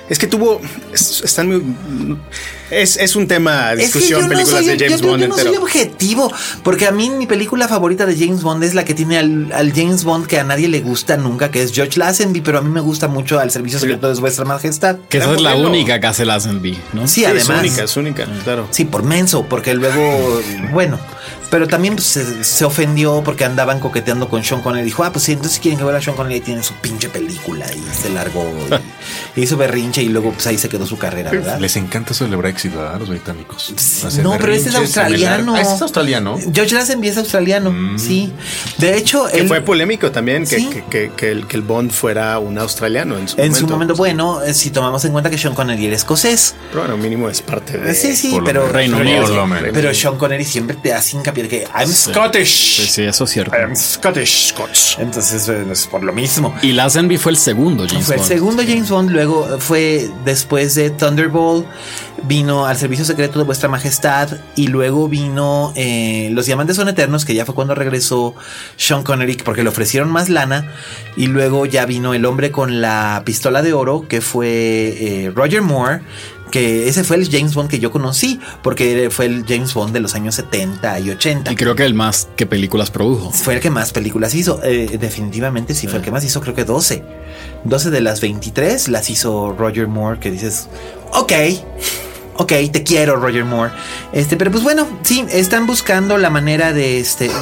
C: Es que están muy... Es un tema de discusión, películas de James Bond entero.
D: Yo no soy objetivo, porque a mí mi película favorita de James Bond es la que tiene al James Bond que a nadie le gusta nunca, que es George Lazenby, pero a mí me gusta mucho Al Servicio Secreto de Vuestra Majestad.
E: Que esa es la única que hace Lazenby, ¿no?
D: Sí, además.
C: Es única, claro.
D: Sí, por menso, porque luego, bueno... Pero también pues, se ofendió porque andaban coqueteando con Sean Connery. Dijo, pues sí, entonces quieren que vea a Sean Connery y tienen su pinche película. Y se largó y hizo berrinche y luego pues ahí se quedó su carrera, ¿verdad?
F: Les encanta eso del Brexit, ¿verdad? A los británicos.
D: No, pero ese es australiano.
F: ¿Ese es australiano?
D: George Lazenby es australiano, sí. De hecho...
C: Que fue polémico también que el Bond fuera un australiano en su momento.
D: En su momento, bueno, si tomamos en cuenta que Sean Connery era escocés.
C: Pero bueno, mínimo es parte de...
D: Sí, pero...
E: Reino Unido.
D: Pero Sean Connery siempre te hace hincapié que I'm Scottish.
E: Sí, eso es cierto.
C: I'm Scottish Scots.
D: Entonces es por lo mismo.
E: Y Lazenby fue el segundo James Bond.
D: Fue el segundo James Bond. Luego fue después de Thunderball, vino Al Servicio Secreto de Vuestra Majestad y luego vino Los Diamantes Son Eternos, que ya fue cuando regresó Sean Connery porque le ofrecieron más lana, y luego ya vino El Hombre con la Pistola de Oro, que fue Roger Moore, que ese fue el James Bond que yo conocí, porque fue el James Bond de los años 70 y 80.
E: Y creo que el más que películas produjo. Fue
D: el que más películas hizo. Definitivamente sí, fue el que más hizo, creo que 12. 12 de las 23 las hizo Roger Moore, que dices, ok, te quiero, Roger Moore. Pero pues bueno, sí, están buscando la manera de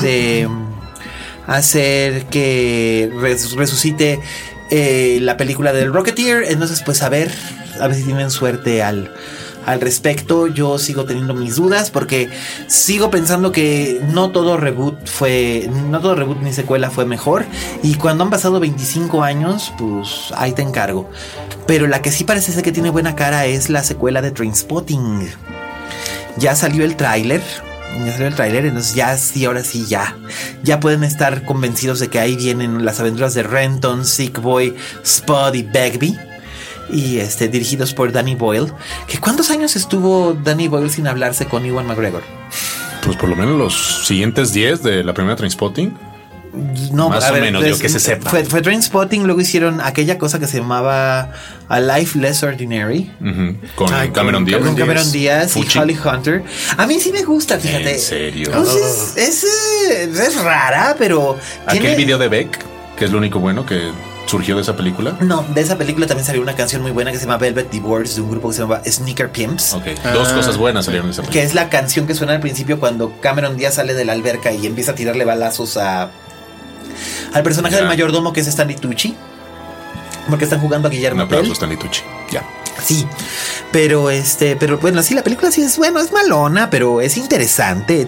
D: hacer que resucite la película del Rocketeer. Entonces pues a ver si tienen suerte al respecto. Yo sigo teniendo mis dudas porque sigo pensando que no todo reboot ni secuela fue mejor, y cuando han pasado 25 años pues ahí te encargo. Pero la que sí parece ser que tiene buena cara es la secuela de Trainspotting. Ya salió el tráiler, entonces ahora sí ya pueden estar convencidos de que ahí vienen las aventuras de Renton, Sick Boy, Spud y Begbie. Y dirigidos por Danny Boyle. ¿Cuántos años estuvo Danny Boyle sin hablarse con Ewan McGregor?
F: Pues por lo menos los siguientes 10 de la primera Trainspotting.
D: No,
F: más o menos, yo que se sepa.
D: Fue Trainspotting, luego hicieron aquella cosa que se llamaba A Life Less Ordinary.
F: Con Cameron Diaz.
D: Con Cameron Diaz y Holly Hunter. A mí sí me gusta, fíjate.
F: ¿En serio?
D: Pues es rara, pero...
F: Aquel video de Beck, que es lo único bueno que surgió de esa película.
D: No, de esa película también salió una canción muy buena que se llama Velvet Divorce, de un grupo que se llama Sneaker Pimps.
F: Ok, dos cosas buenas salieron de esa película.
D: Que es la canción que suena al principio cuando Cameron Diaz sale de la alberca y empieza a tirarle balazos al personaje del mayordomo, que es Stanley Tucci, porque están jugando a Guillermo Tell.
F: Un aplauso a Stanley Tucci. Ya.
D: Sí, pero bueno, sí, la película sí es malona, pero es interesante,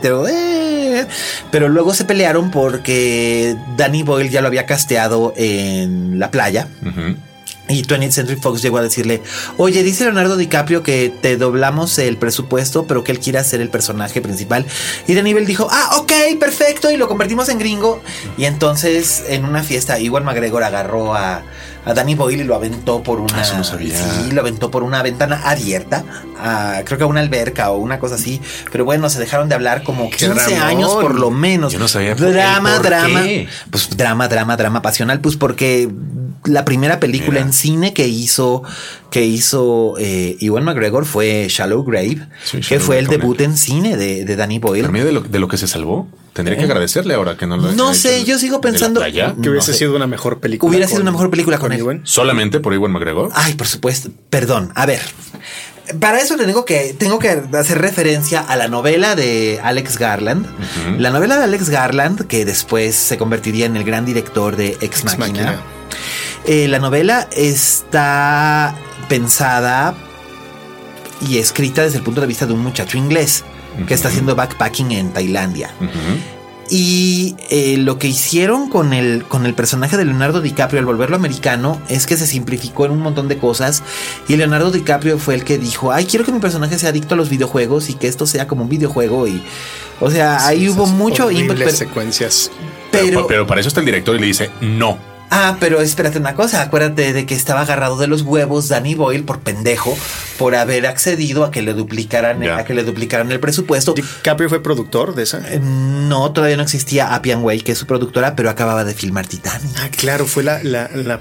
D: pero luego se pelearon porque Danny Boyle ya lo había casteado en La Playa. Y 20th Century Fox llegó a decirle, oye, dice Leonardo DiCaprio que te doblamos el presupuesto, pero que él quiera ser el personaje principal. Y Danny Boyle dijo, ok, perfecto, y lo convertimos en gringo. Y entonces en una fiesta Ewan McGregor agarró a Danny Boyle y lo aventó por una...
F: Eso no sabía.
D: Sí, lo aventó por una ventana abierta, creo que a una alberca o una cosa así. Pero bueno, se dejaron de hablar como 15 años por lo menos.
F: Yo no sabía
D: drama.
F: ¿Qué?
D: Pues drama pasional, pues porque la primera película en cine que hizo Ewan McGregor fue Shallow Grave, que fue el debut en cine de Danny Boyle.
F: Pero mira de lo que se salvó. Tendría que agradecerle ahora que no lo...
D: No sé, yo sigo pensando
C: que hubiese sido una mejor película.
D: Hubiera sido una mejor película con él.
C: Ewan.
F: ¿Solamente por Ewan McGregor?
D: Ay, por supuesto. Perdón, a ver. Para eso tengo que hacer referencia a la novela de Alex Garland. La novela de Alex Garland, que después se convertiría en el gran director de Ex Machina. La novela está pensada y escrita desde el punto de vista de un muchacho inglés que está haciendo backpacking en Tailandia. Y lo que hicieron con el personaje de Leonardo DiCaprio al volverlo americano es que se simplificó en un montón de cosas, y Leonardo DiCaprio fue el que dijo, quiero que mi personaje sea adicto a los videojuegos y que esto sea como un videojuego. Y o sea, ahí hubo mucho input,
C: secuencias.
F: Pero para eso está el director y le dice no.
D: Pero espérate una cosa, acuérdate de que estaba agarrado de los huevos Danny Boyle por pendejo, por haber accedido a que le duplicaran el presupuesto.
C: ¿DiCaprio fue productor de esa?
D: No, todavía no existía Appian Way, que es su productora, pero acababa de filmar Titanic.
C: Claro, fue la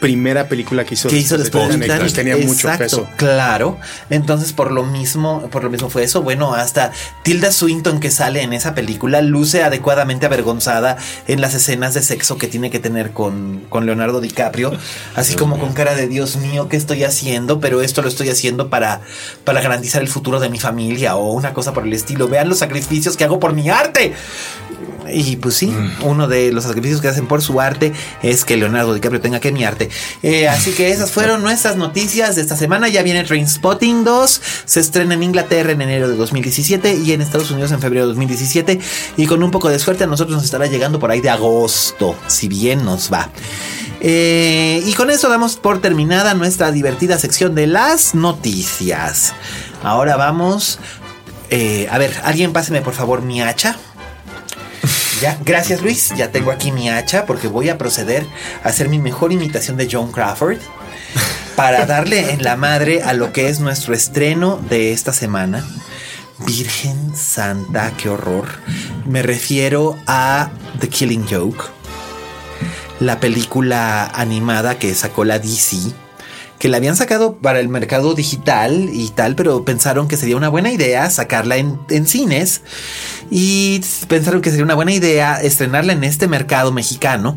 C: primera película que hizo
D: después de Titanic.
C: Tenía mucho peso.
D: Claro. Entonces, por lo mismo fue eso. Bueno, hasta Tilda Swinton, que sale en esa película, luce adecuadamente avergonzada en las escenas de sexo que tiene que tener con Leonardo DiCaprio, así como con cara de Dios mío, ¿qué estoy haciendo? Pero esto lo estoy haciendo para garantizar el futuro de mi familia o una cosa por el estilo. Vean los sacrificios que hago por mi arte. Y pues sí, uno de los sacrificios que hacen por su arte es que Leonardo DiCaprio tenga que miarte. Así que esas fueron nuestras noticias de esta semana. Ya viene Trainspotting 2. Se estrena en Inglaterra en enero de 2017 y en Estados Unidos en febrero de 2017. Y con un poco de suerte a nosotros nos estará llegando por ahí de agosto, si bien nos va. Y con eso damos por terminada nuestra divertida sección de las noticias. Ahora vamos... a ver, alguien páseme por favor mi hacha. Ya, gracias Luis, ya tengo aquí mi hacha porque voy a proceder a hacer mi mejor imitación de Joan Crawford para darle en la madre a lo que es nuestro estreno de esta semana. Virgen Santa, qué horror. Me refiero a The Killing Joke, la película animada que sacó la DC, que la habían sacado para el mercado digital y tal, pero pensaron que sería una buena idea sacarla en cines y pensaron que sería una buena idea estrenarla en este mercado mexicano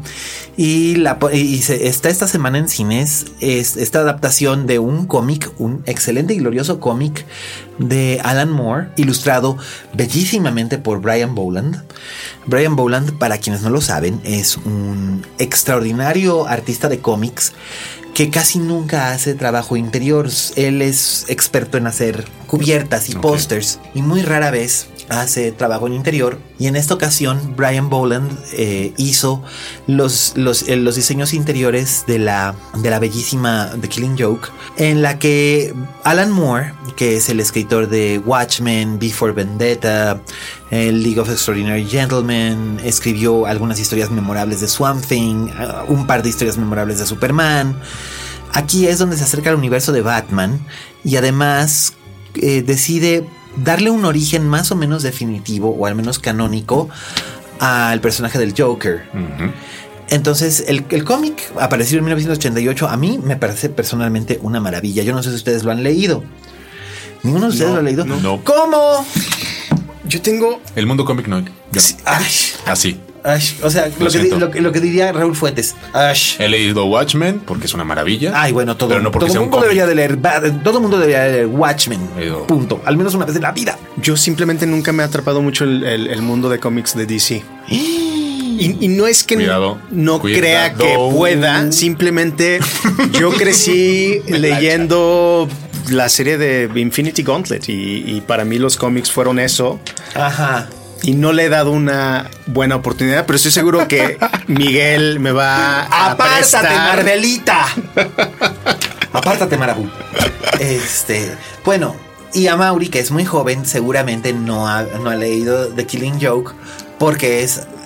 D: está esta semana en cines esta adaptación de un cómic, un excelente y glorioso cómic de Alan Moore, ilustrado bellísimamente por Brian Boland. Brian Boland, para quienes no lo saben, es un extraordinario artista de cómics que casi nunca hace trabajo interior. Él es experto en hacer cubiertas y pósters y muy rara vez hace trabajo en interior. Y en esta ocasión Brian Boland hizo los diseños interiores de la bellísima The Killing Joke, en la que Alan Moore, que es el escritor de Watchmen, V for Vendetta, el League of Extraordinary Gentlemen, escribió algunas historias memorables de Swamp Thing, un par de historias memorables de Superman. Aquí es donde se acerca al universo de Batman y además decide darle un origen más o menos definitivo o al menos canónico al personaje del Joker. Uh-huh. Entonces el cómic apareció en 1988. A mí me parece personalmente una maravilla. Yo no sé si ustedes lo han leído. ¿Ninguno de ustedes lo ha leído?
F: No.
D: ¿Cómo?
C: Yo tengo...
F: El mundo cómic no. Sí. Así.
D: O sea, lo que diría Raúl Fuentes.
F: He leído Watchmen porque es una maravilla.
D: Ay, bueno, todo el mundo debería leer Watchmen. Punto. Al menos una vez en la vida.
C: Yo simplemente nunca me ha atrapado mucho el mundo de cómics de DC. Y no es que no crea que pueda. Simplemente yo crecí leyendo la serie de Infinity Gauntlet y para mí los cómics fueron eso. Ajá. Y no le he dado una buena oportunidad, pero estoy seguro que Miguel me va a
D: ¡apártate, Marvelita! Apártate, Marabú. Bueno, y a Mauri, que es muy joven, seguramente no ha leído The Killing Joke porque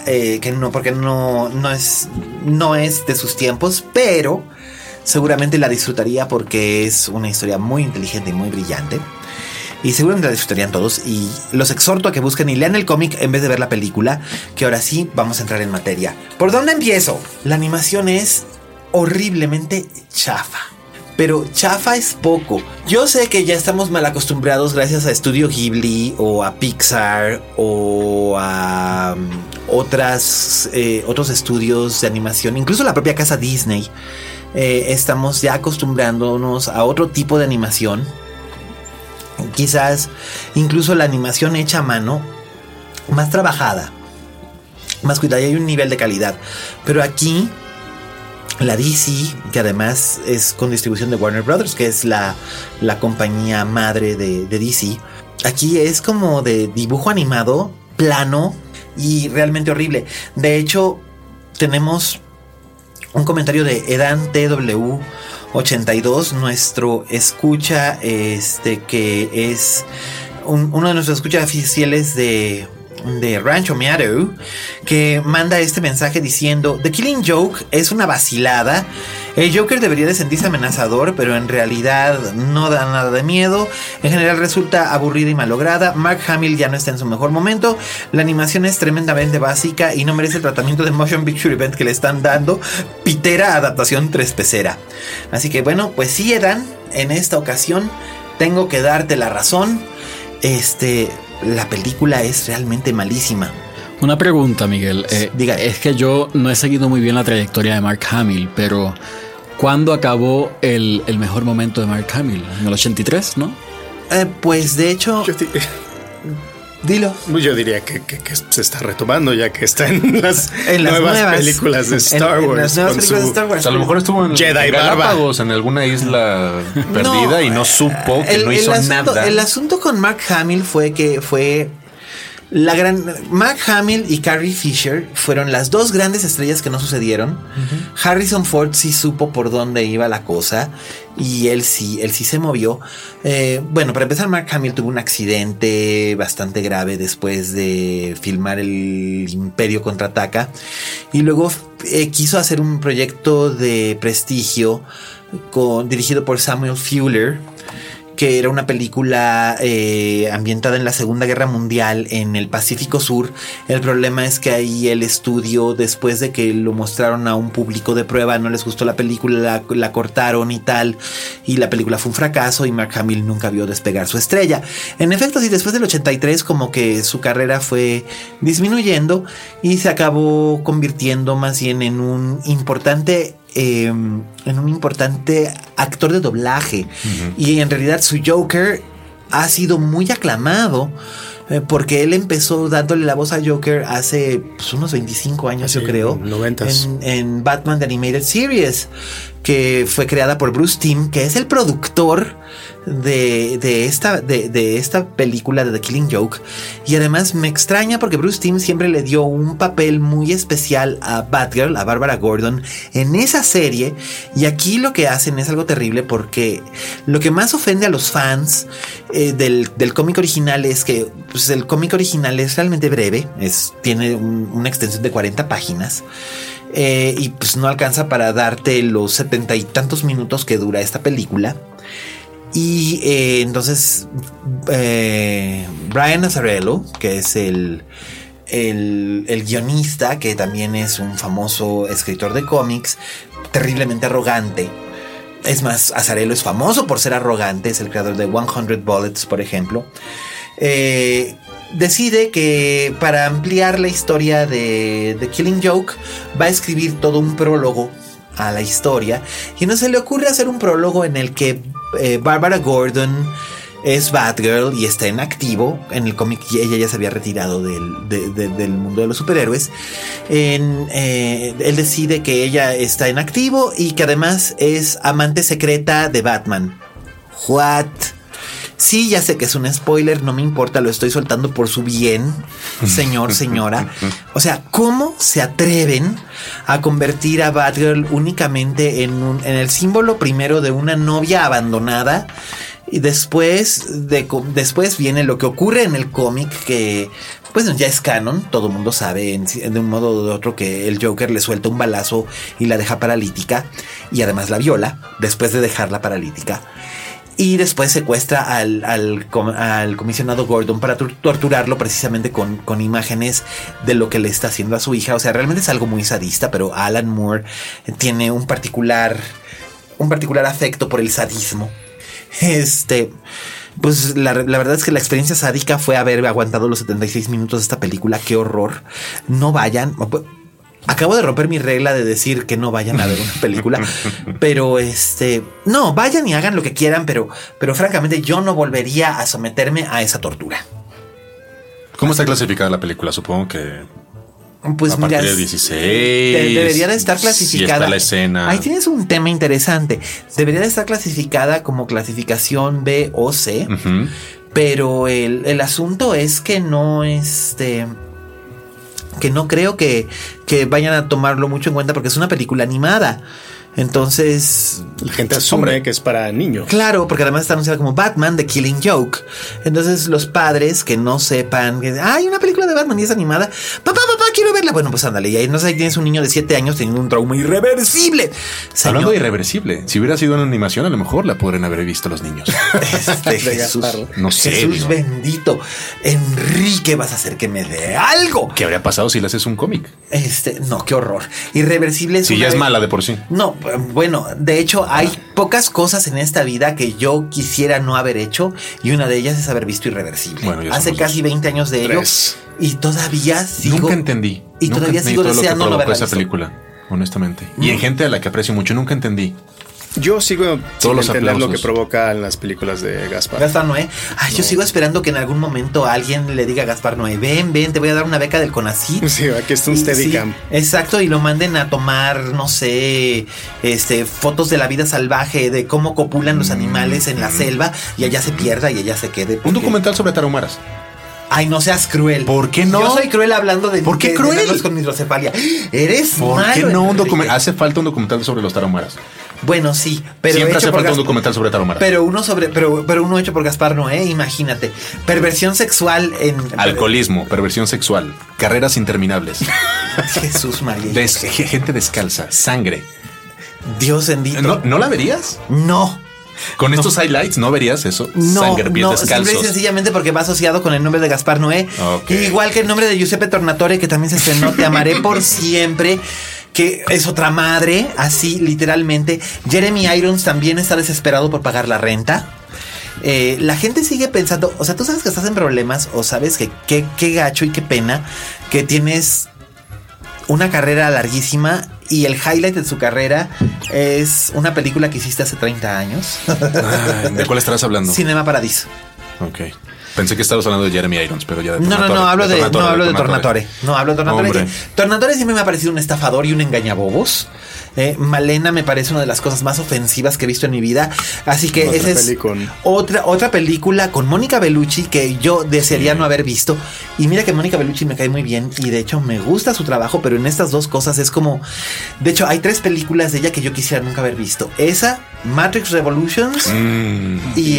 D: no es de sus tiempos, pero seguramente la disfrutaría porque es una historia muy inteligente y muy brillante. Y seguramente la disfrutarían todos. Y los exhorto a que busquen y lean el cómic en vez de ver la película, que ahora sí vamos a entrar en materia. ¿Por dónde empiezo? La animación es horriblemente chafa. Pero chafa es poco. Yo sé que ya estamos mal acostumbrados gracias a Studio Ghibli o a Pixar o a otros estudios de animación, incluso la propia casa Disney. Estamos ya acostumbrándonos a otro tipo de animación. Quizás incluso la animación hecha a mano, más trabajada, más cuidada, y hay un nivel de calidad. Pero aquí la DC, que además es con distribución de Warner Brothers, que es la compañía madre de DC, aquí es como de dibujo animado, plano y realmente horrible. De hecho, tenemos un comentario de Edan TW82, nuestro escucha, que es uno de nuestros escuchas oficiales de Rancho Meadow, que manda este mensaje diciendo: The Killing Joke es una vacilada. El Joker debería de sentirse amenazador, pero en realidad no da nada de miedo. En general resulta aburrida y malograda. Mark Hamill ya no está en su mejor momento. La animación es tremendamente básica y no merece el tratamiento de Motion Picture Event que le están dando. Pitera adaptación trespecera. Así que bueno, pues sí, Edan, en esta ocasión tengo que darte la razón. La película es realmente malísima.
E: Una pregunta, Miguel.
D: Diga.
E: Es que yo no he seguido muy bien la trayectoria de Mark Hamill, pero ¿cuándo acabó el mejor momento de Mark Hamill? En el 83, ¿no?
D: Pues de hecho... Dilo.
C: Yo diría que se está retomando ya que está en las nuevas películas de Star Wars.
D: En las nuevas películas de Star Wars.
F: O sea, a lo mejor estuvo en
C: Jedi
F: Galápagos, en alguna isla perdida y no supo que no hizo nada.
D: El asunto con Mark Hamill fue que Mark Hamill y Carrie Fisher fueron las dos grandes estrellas que no sucedieron. Uh-huh. Harrison Ford sí supo por dónde iba la cosa y él sí se movió. Bueno, para empezar, Mark Hamill tuvo un accidente bastante grave después de filmar El Imperio Contraataca y luego quiso hacer un proyecto de prestigio dirigido por Samuel Fuller, que era una película ambientada en la Segunda Guerra Mundial en el Pacífico Sur. El problema es que ahí el estudio, después de que lo mostraron a un público de prueba, no les gustó la película, la cortaron y tal, y la película fue un fracaso y Mark Hamill nunca vio despegar su estrella. En efecto, sí, después del 83 como que su carrera fue disminuyendo y se acabó convirtiendo más bien en un importante actor de doblaje. Uh-huh. Y en realidad su Joker ha sido muy aclamado porque él empezó dándole la voz a Joker hace unos 25 años, yo creo,
C: 90s.
D: en Batman The Animated Series, que fue creada por Bruce Timm, que es el productor de esta película de The Killing Joke. Y además me extraña porque Bruce Timm siempre le dio un papel muy especial a Batgirl, a Barbara Gordon, en esa serie. Y aquí lo que hacen es algo terrible, porque lo que más ofende a los fans del cómic original es que pues, el cómic original es realmente breve, tiene una extensión de 40 páginas. Y pues no alcanza para darte los 70 y tantos minutos que dura esta película. Y entonces Brian Azzarello, que es el guionista, que también es un famoso escritor de cómics, terriblemente arrogante. Es más, Azzarello es famoso por ser arrogante, es el creador de 100 Bullets, por ejemplo. Decide que para ampliar la historia de The Killing Joke va a escribir todo un prólogo a la historia, y no se le ocurre hacer un prólogo en el que Barbara Gordon es Batgirl y está en activo. En el cómic ella ya se había retirado del mundo de los superhéroes. Él decide que ella está en activo y que además es amante secreta de Batman. What? Sí, ya sé que es un spoiler, no me importa, lo estoy soltando por su bien, señora. O sea, ¿cómo se atreven a convertir a Batgirl únicamente en el símbolo primero de una novia abandonada? Y después viene lo que ocurre en el cómic, que pues ya es canon, todo el mundo sabe de un modo u otro que el Joker le suelta un balazo y la deja paralítica, y además la viola después de dejarla paralítica. Y después secuestra al comisionado Gordon para torturarlo precisamente con imágenes de lo que le está haciendo a su hija. O sea, realmente es algo muy sadista, pero Alan Moore tiene un particular afecto por el sadismo. Pues la verdad es que la experiencia sádica fue haber aguantado los 76 minutos de esta película. Qué horror. No vayan. Acabo de romper mi regla de decir que no vayan a ver una película, pero no, vayan y hagan lo que quieran, pero francamente yo no volvería a someterme a esa tortura.
F: ¿Cómo está clasificada la película? Supongo que
D: pues
F: a partir de 16
D: debería de estar clasificada.
F: Si está la escena.
D: Ahí tienes un tema interesante. Debería de estar clasificada como clasificación B o C, uh-huh. Pero el asunto es que no que no creo que que vayan a tomarlo mucho en cuenta porque es una película animada. Entonces
C: la gente asume que es para niños.
D: Claro, porque además está anunciada como Batman The Killing Joke. Entonces los padres que no sepan que hay una película de Batman y es animada, papá, quiero verla. Bueno, pues ándale. Y ahí no sé, tienes un niño de 7 años teniendo un trauma irreversible. Señor,
F: hablando de irreversible, si hubiera sido una animación, a lo mejor la podrían haber visto los niños.
D: Jesús,
F: no sé,
D: Jesús bendito. Enrique, vas a hacer que me dé algo.
F: ¿Qué habría pasado si le haces un cómic?
D: No, qué horror. Irreversible es
F: si ya es mala de por sí.
D: No, bueno, de hecho hay pocas cosas en esta vida que yo quisiera no haber hecho y una de ellas es haber visto Irreversible. Bueno, hace casi 20 años de ello y todavía sigo.
F: Nunca entendí.
D: Y
F: nunca
D: todavía sigo deseando no verla.
F: Esa película, honestamente. Y en gente a la que aprecio mucho, nunca entendí.
C: Yo sigo sin entender lo que provoca en las películas de Gaspar.
D: Gaspar Noé. Ay, yo sigo esperando que en algún momento alguien le diga a Gaspar Noé, ven, te voy a dar una beca del CONACYT.
C: Sí, aquí está un Steadicam.
D: Sí, exacto, y lo manden a tomar, no sé, fotos de la vida salvaje, de cómo copulan los animales en la selva y allá se pierda y allá se quede.
F: Un documental sobre tarahumaras.
D: Ay, no seas cruel.
F: ¿Por qué no?
D: Yo soy cruel hablando de...
F: ¿Por qué cruel?
D: De con hidrocefalia. Eres
F: ¿Por
D: malo,
F: qué no un documental? Hace falta un documental sobre los tarahumaras.
D: Bueno, sí, pero
F: siempre hace falta un documental sobre tarahumaras.
D: Pero uno hecho por Gaspar Noé, imagínate. Perversión sexual en...
F: Alcoholismo, perversión sexual, carreras interminables.
D: Jesús María.
F: Gente descalza, sangre.
D: Dios bendito.
F: ¿No la verías?
D: No.
F: Con estos highlights, ¿no verías eso?
D: No,
F: pies descalzos.
D: Simple y sencillamente porque va asociado con el nombre de Gaspar Noé.
F: Okay.
D: Igual que el nombre de Giuseppe Tornatore, que también se estrenó Te amaré por siempre, que es otra madre, así literalmente. Jeremy Irons también está desesperado por pagar la renta. La gente sigue pensando, o sea, tú sabes que estás en problemas, o sabes que qué gacho y qué pena que tienes una carrera larguísima y el highlight de su carrera es una película que hiciste hace 30 años.
F: ¿De cuál estarás hablando?
D: Cinema Paradiso.
F: Ok. Pensé que estabas hablando de Jeremy Irons, pero ya de
D: Tornatore. No hablo de Tornatore. No hablo de Tornatore.
F: Hombre.
D: Tornatore siempre me ha parecido un estafador y un engañabobos. Malena me parece una de las cosas más ofensivas que he visto en mi vida. Así que esa es otra película con Mónica Bellucci que yo desearía no haber visto. Y mira que Mónica Bellucci me cae muy bien y de hecho me gusta su trabajo, pero en estas dos cosas es como... De hecho, hay 3 películas de ella que yo quisiera nunca haber visto. Esa, Matrix Revolutions y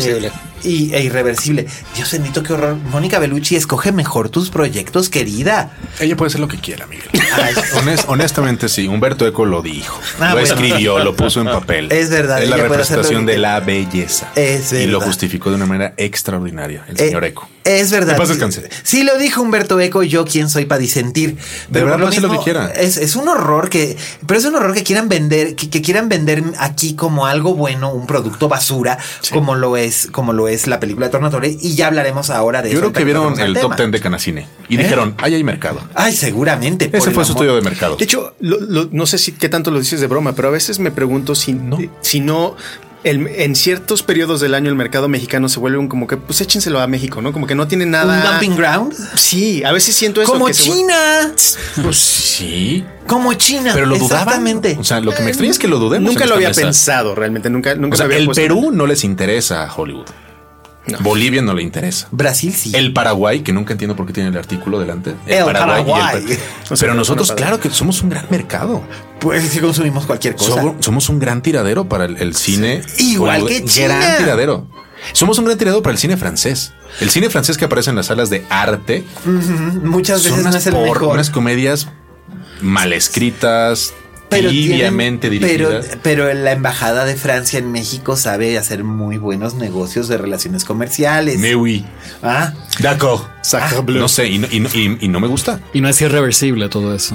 D: Irreversible. Dios bendito, qué horror. Mónica Bellucci, escoge mejor tus proyectos, querida.
F: Ella puede hacer lo que quiera, Miguel. Honestamente, sí. Humberto Eco lo dijo. Lo escribió, lo puso en papel.
D: Es verdad.
F: Es la representación de la belleza.
D: Es verdad.
F: Y lo justificó de una manera extraordinaria, el señor Eco.
D: Es verdad.
F: Paz descanse.
D: Sí, lo dijo Humberto Eco. Yo, ¿quién soy para disentir?
F: Pero de verdad, no sé lo que quiera.
D: Es un horror pero es un horror que quieran vender, que quieran vender aquí como algo bueno, un producto basura, sí, como lo es la película de Tornatore. Y ya hablaremos ahora de eso.
F: Yo creo que vieron el top 10 de Canacine y dijeron, ahí hay mercado.
D: Ay, seguramente.
F: Ese fue su estudio de mercado.
C: De hecho, no sé qué tanto lo dices de broma, pero a veces me pregunto si no en ciertos periodos del año el mercado mexicano se vuelve como que pues échenselo a México, ¿no? Como que no tiene nada.
D: ¿Un dumping ground?
C: Sí, a veces siento eso.
D: Como China.
F: Pues sí.
D: Como China.
F: Pero lo dudaban. O sea, lo que me extraña es que lo dudemos.
C: Nunca lo había pensado realmente. Nunca
F: o sea, el Perú no les interesa a Hollywood. No. Bolivia no le interesa.
D: Brasil sí.
F: El Paraguay, que nunca entiendo por qué tiene el artículo delante.
D: El Paraguay.
F: Pero nosotros, claro que somos un gran mercado.
D: Pues si consumimos cualquier cosa.
F: Somos un gran tiradero para el cine.
D: Igual que China.
F: Gran tiradero. Somos un gran tiradero para el cine francés. El cine francés que aparece en las salas de arte.
D: Muchas veces no es el mejor.
F: Unas comedias mal escritas, tibiamente dirigidas.
D: Pero la embajada de Francia en México sabe hacer muy buenos negocios de relaciones comerciales.
F: Mais oui.
D: Ah,
F: d'accord. No sé, y no me gusta.
E: Y no es irreversible todo eso.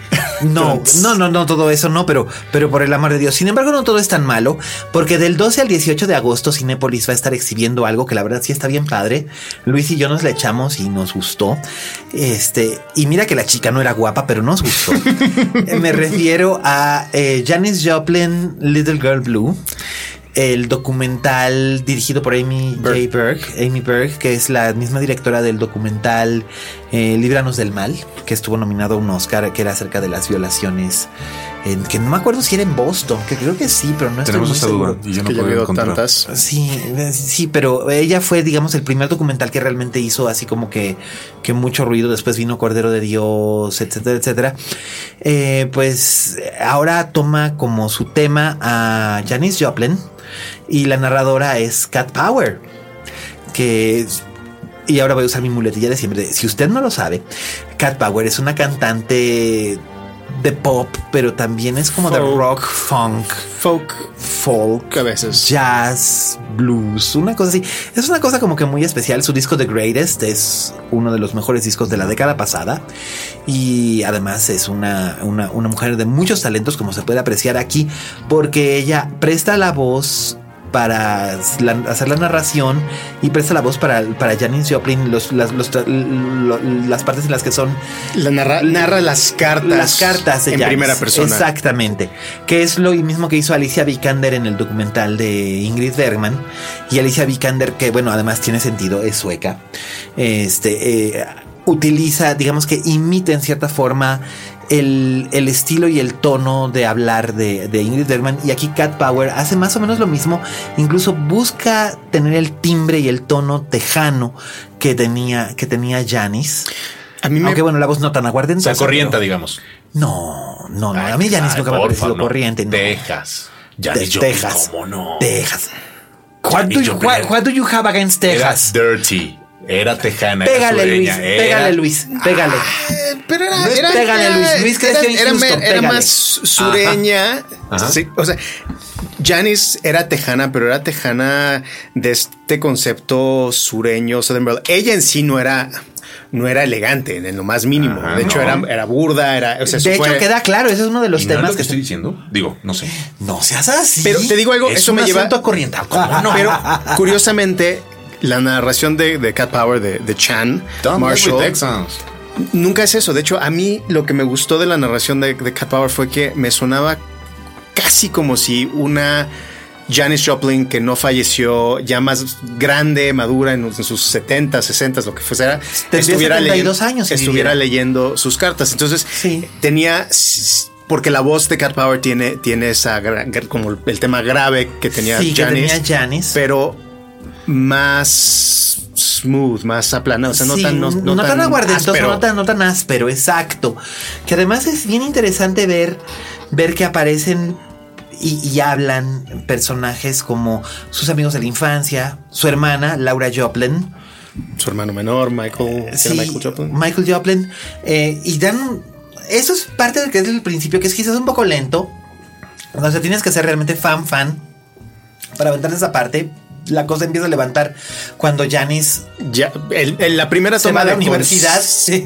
D: No, todo eso no, pero por el amor de Dios. Sin embargo, no todo es tan malo, porque del 12 al 18 de agosto Cinépolis va a estar exhibiendo algo que la verdad sí está bien padre. Luis y yo nos la echamos y nos gustó. Y mira que la chica no era guapa, pero nos gustó. Me refiero a Janis Joplin, Little Girl Blue. El documental dirigido por Amy Berg, que es la misma directora del documental Líbranos del Mal, que estuvo nominado a un Oscar, que era acerca de las violaciones, que no me acuerdo si era en Boston, que creo que sí, pero no estoy muy seguro.
F: Duda, y yo no puedo encontrar
C: tantas.
D: Sí, pero ella fue, digamos, el primer documental que realmente hizo así como que mucho ruido. Después vino Cordero de Dios, etcétera, etcétera. Pues ahora toma como su tema a Janis Joplin y la narradora es Cat Power, y ahora voy a usar mi muletilla de siempre. Si usted no lo sabe, Cat Power es una cantante de pop, pero también es como de rock, folk,
C: a veces
D: jazz, blues, una cosa así. Es una cosa como que muy especial. Su disco The Greatest es uno de los mejores discos de la década pasada, y además es una mujer de muchos talentos, como se puede apreciar aquí, porque ella presta la voz para hacer la narración y presta la voz para Janis Joplin, las partes en las que son
C: narra las cartas
D: de
C: en
D: Janis,
C: primera persona.
D: Exactamente, que es lo mismo que hizo Alicia Vikander en el documental de Ingrid Bergman. Y Alicia Vikander, que bueno, además tiene sentido, es sueca, utiliza, digamos que imita en cierta forma el estilo y el tono de hablar de Ingrid Bergman, y aquí Cat Power hace más o menos lo mismo. Incluso busca tener el timbre y el tono tejano que tenía Janis. Aunque bueno, la voz no tan aguardentosa.
F: O sea, corriente, digamos.
D: No. A mí Janis nunca me ha parecido corriente. No.
F: Texas. Janis Joplin, ¿cómo no?
D: Texas. What do you have against Texas?
F: Era dirty. Era tejana.
D: Pégale, Luis. Pégale, Luis. Pégale.
C: Pero
D: pégale, Luis. Luis creció en Houston.
C: Era más sureña.
F: Ajá.
C: Sí, o sea, Janis era tejana, pero era tejana de este concepto sureño, Southern Belle. Ella en sí no era elegante en lo más mínimo. De hecho, era burda. O sea,
D: de hecho, queda claro. Ese es uno de los temas
F: no es lo que estoy diciendo. Digo, no sé.
D: No seas así.
C: Pero te digo algo, eso me lleva
D: a corriente. ¿Cómo no?
C: Pero curiosamente, la narración de Cat Power de Chan Marshall nunca es eso. De hecho, a mí lo que me gustó de la narración de Cat Power fue que me sonaba casi como si una Janis Joplin que no falleció, ya más grande, madura en sus 70, 60, lo que fuera, estuviera leyendo sus cartas. Entonces tenía, porque la voz de Cat Power tiene esa como el tema grave que tenía Janis, pero más smooth, más aplanado, o sea, no
D: tan aguardentoso, no tan áspero, exacto. Que además es bien interesante ver que aparecen y hablan personajes como sus amigos de la infancia, su hermana Laura Joplin,
C: su hermano menor Michael
D: Joplin, y dan, eso es parte del que es el principio, que es quizás un poco lento. O sea, tienes que ser realmente fan para aventar esa parte. La cosa empieza a levantar cuando Janis
C: la primera toma
D: de la universidad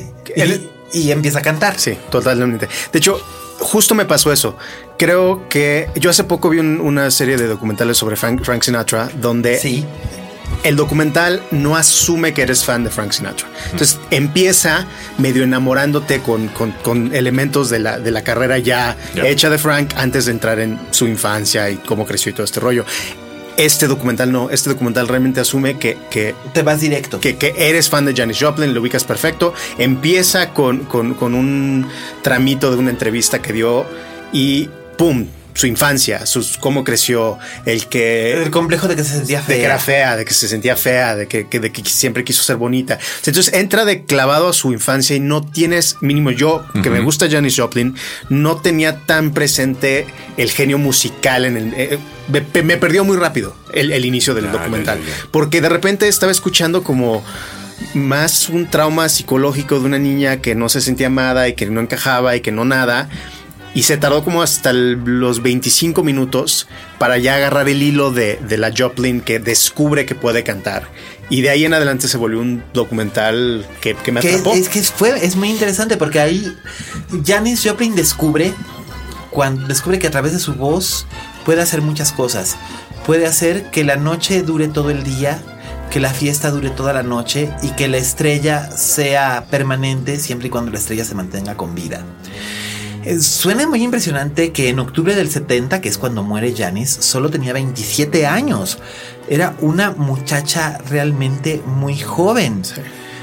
D: y empieza a cantar.
C: Sí, totalmente. De hecho, justo me pasó eso. Creo que yo hace poco vi una serie de documentales sobre Frank Sinatra, donde el documental no asume que eres fan de Frank Sinatra. Entonces empieza medio enamorándote con elementos de la carrera ya hecha de Frank antes de entrar en su infancia y cómo creció y todo este rollo. Este documental no. Este documental realmente asume que
D: te vas directo.
C: Que eres fan de Janis Joplin, lo ubicas perfecto. Empieza con un tramito de una entrevista que dio y ¡pum! Su infancia, cómo creció, el complejo de que se sentía fea. De que era fea, de que se sentía fea, de que siempre quiso ser bonita. Entonces entra de clavado a su infancia y no tienes, mínimo yo, que me gusta Janis Joplin, no tenía tan presente el genio musical me perdió muy rápido el inicio del documental. Porque de repente estaba escuchando como más un trauma psicológico de una niña que no se sentía amada y que no encajaba y que no nada. Y se tardó como hasta los 25 minutos para ya agarrar el hilo de la Joplin que descubre que puede cantar. Y de ahí en adelante se volvió un documental que me atrapó.
D: Es muy interesante porque ahí Janis Joplin descubre que a través de su voz puede hacer muchas cosas. Puede hacer que la noche dure todo el día, que la fiesta dure toda la noche y que la estrella sea permanente siempre y cuando la estrella se mantenga con vida. Suena muy impresionante que en octubre del 70, que es cuando muere Janis, solo tenía 27 años. Era una muchacha realmente muy joven. Sí.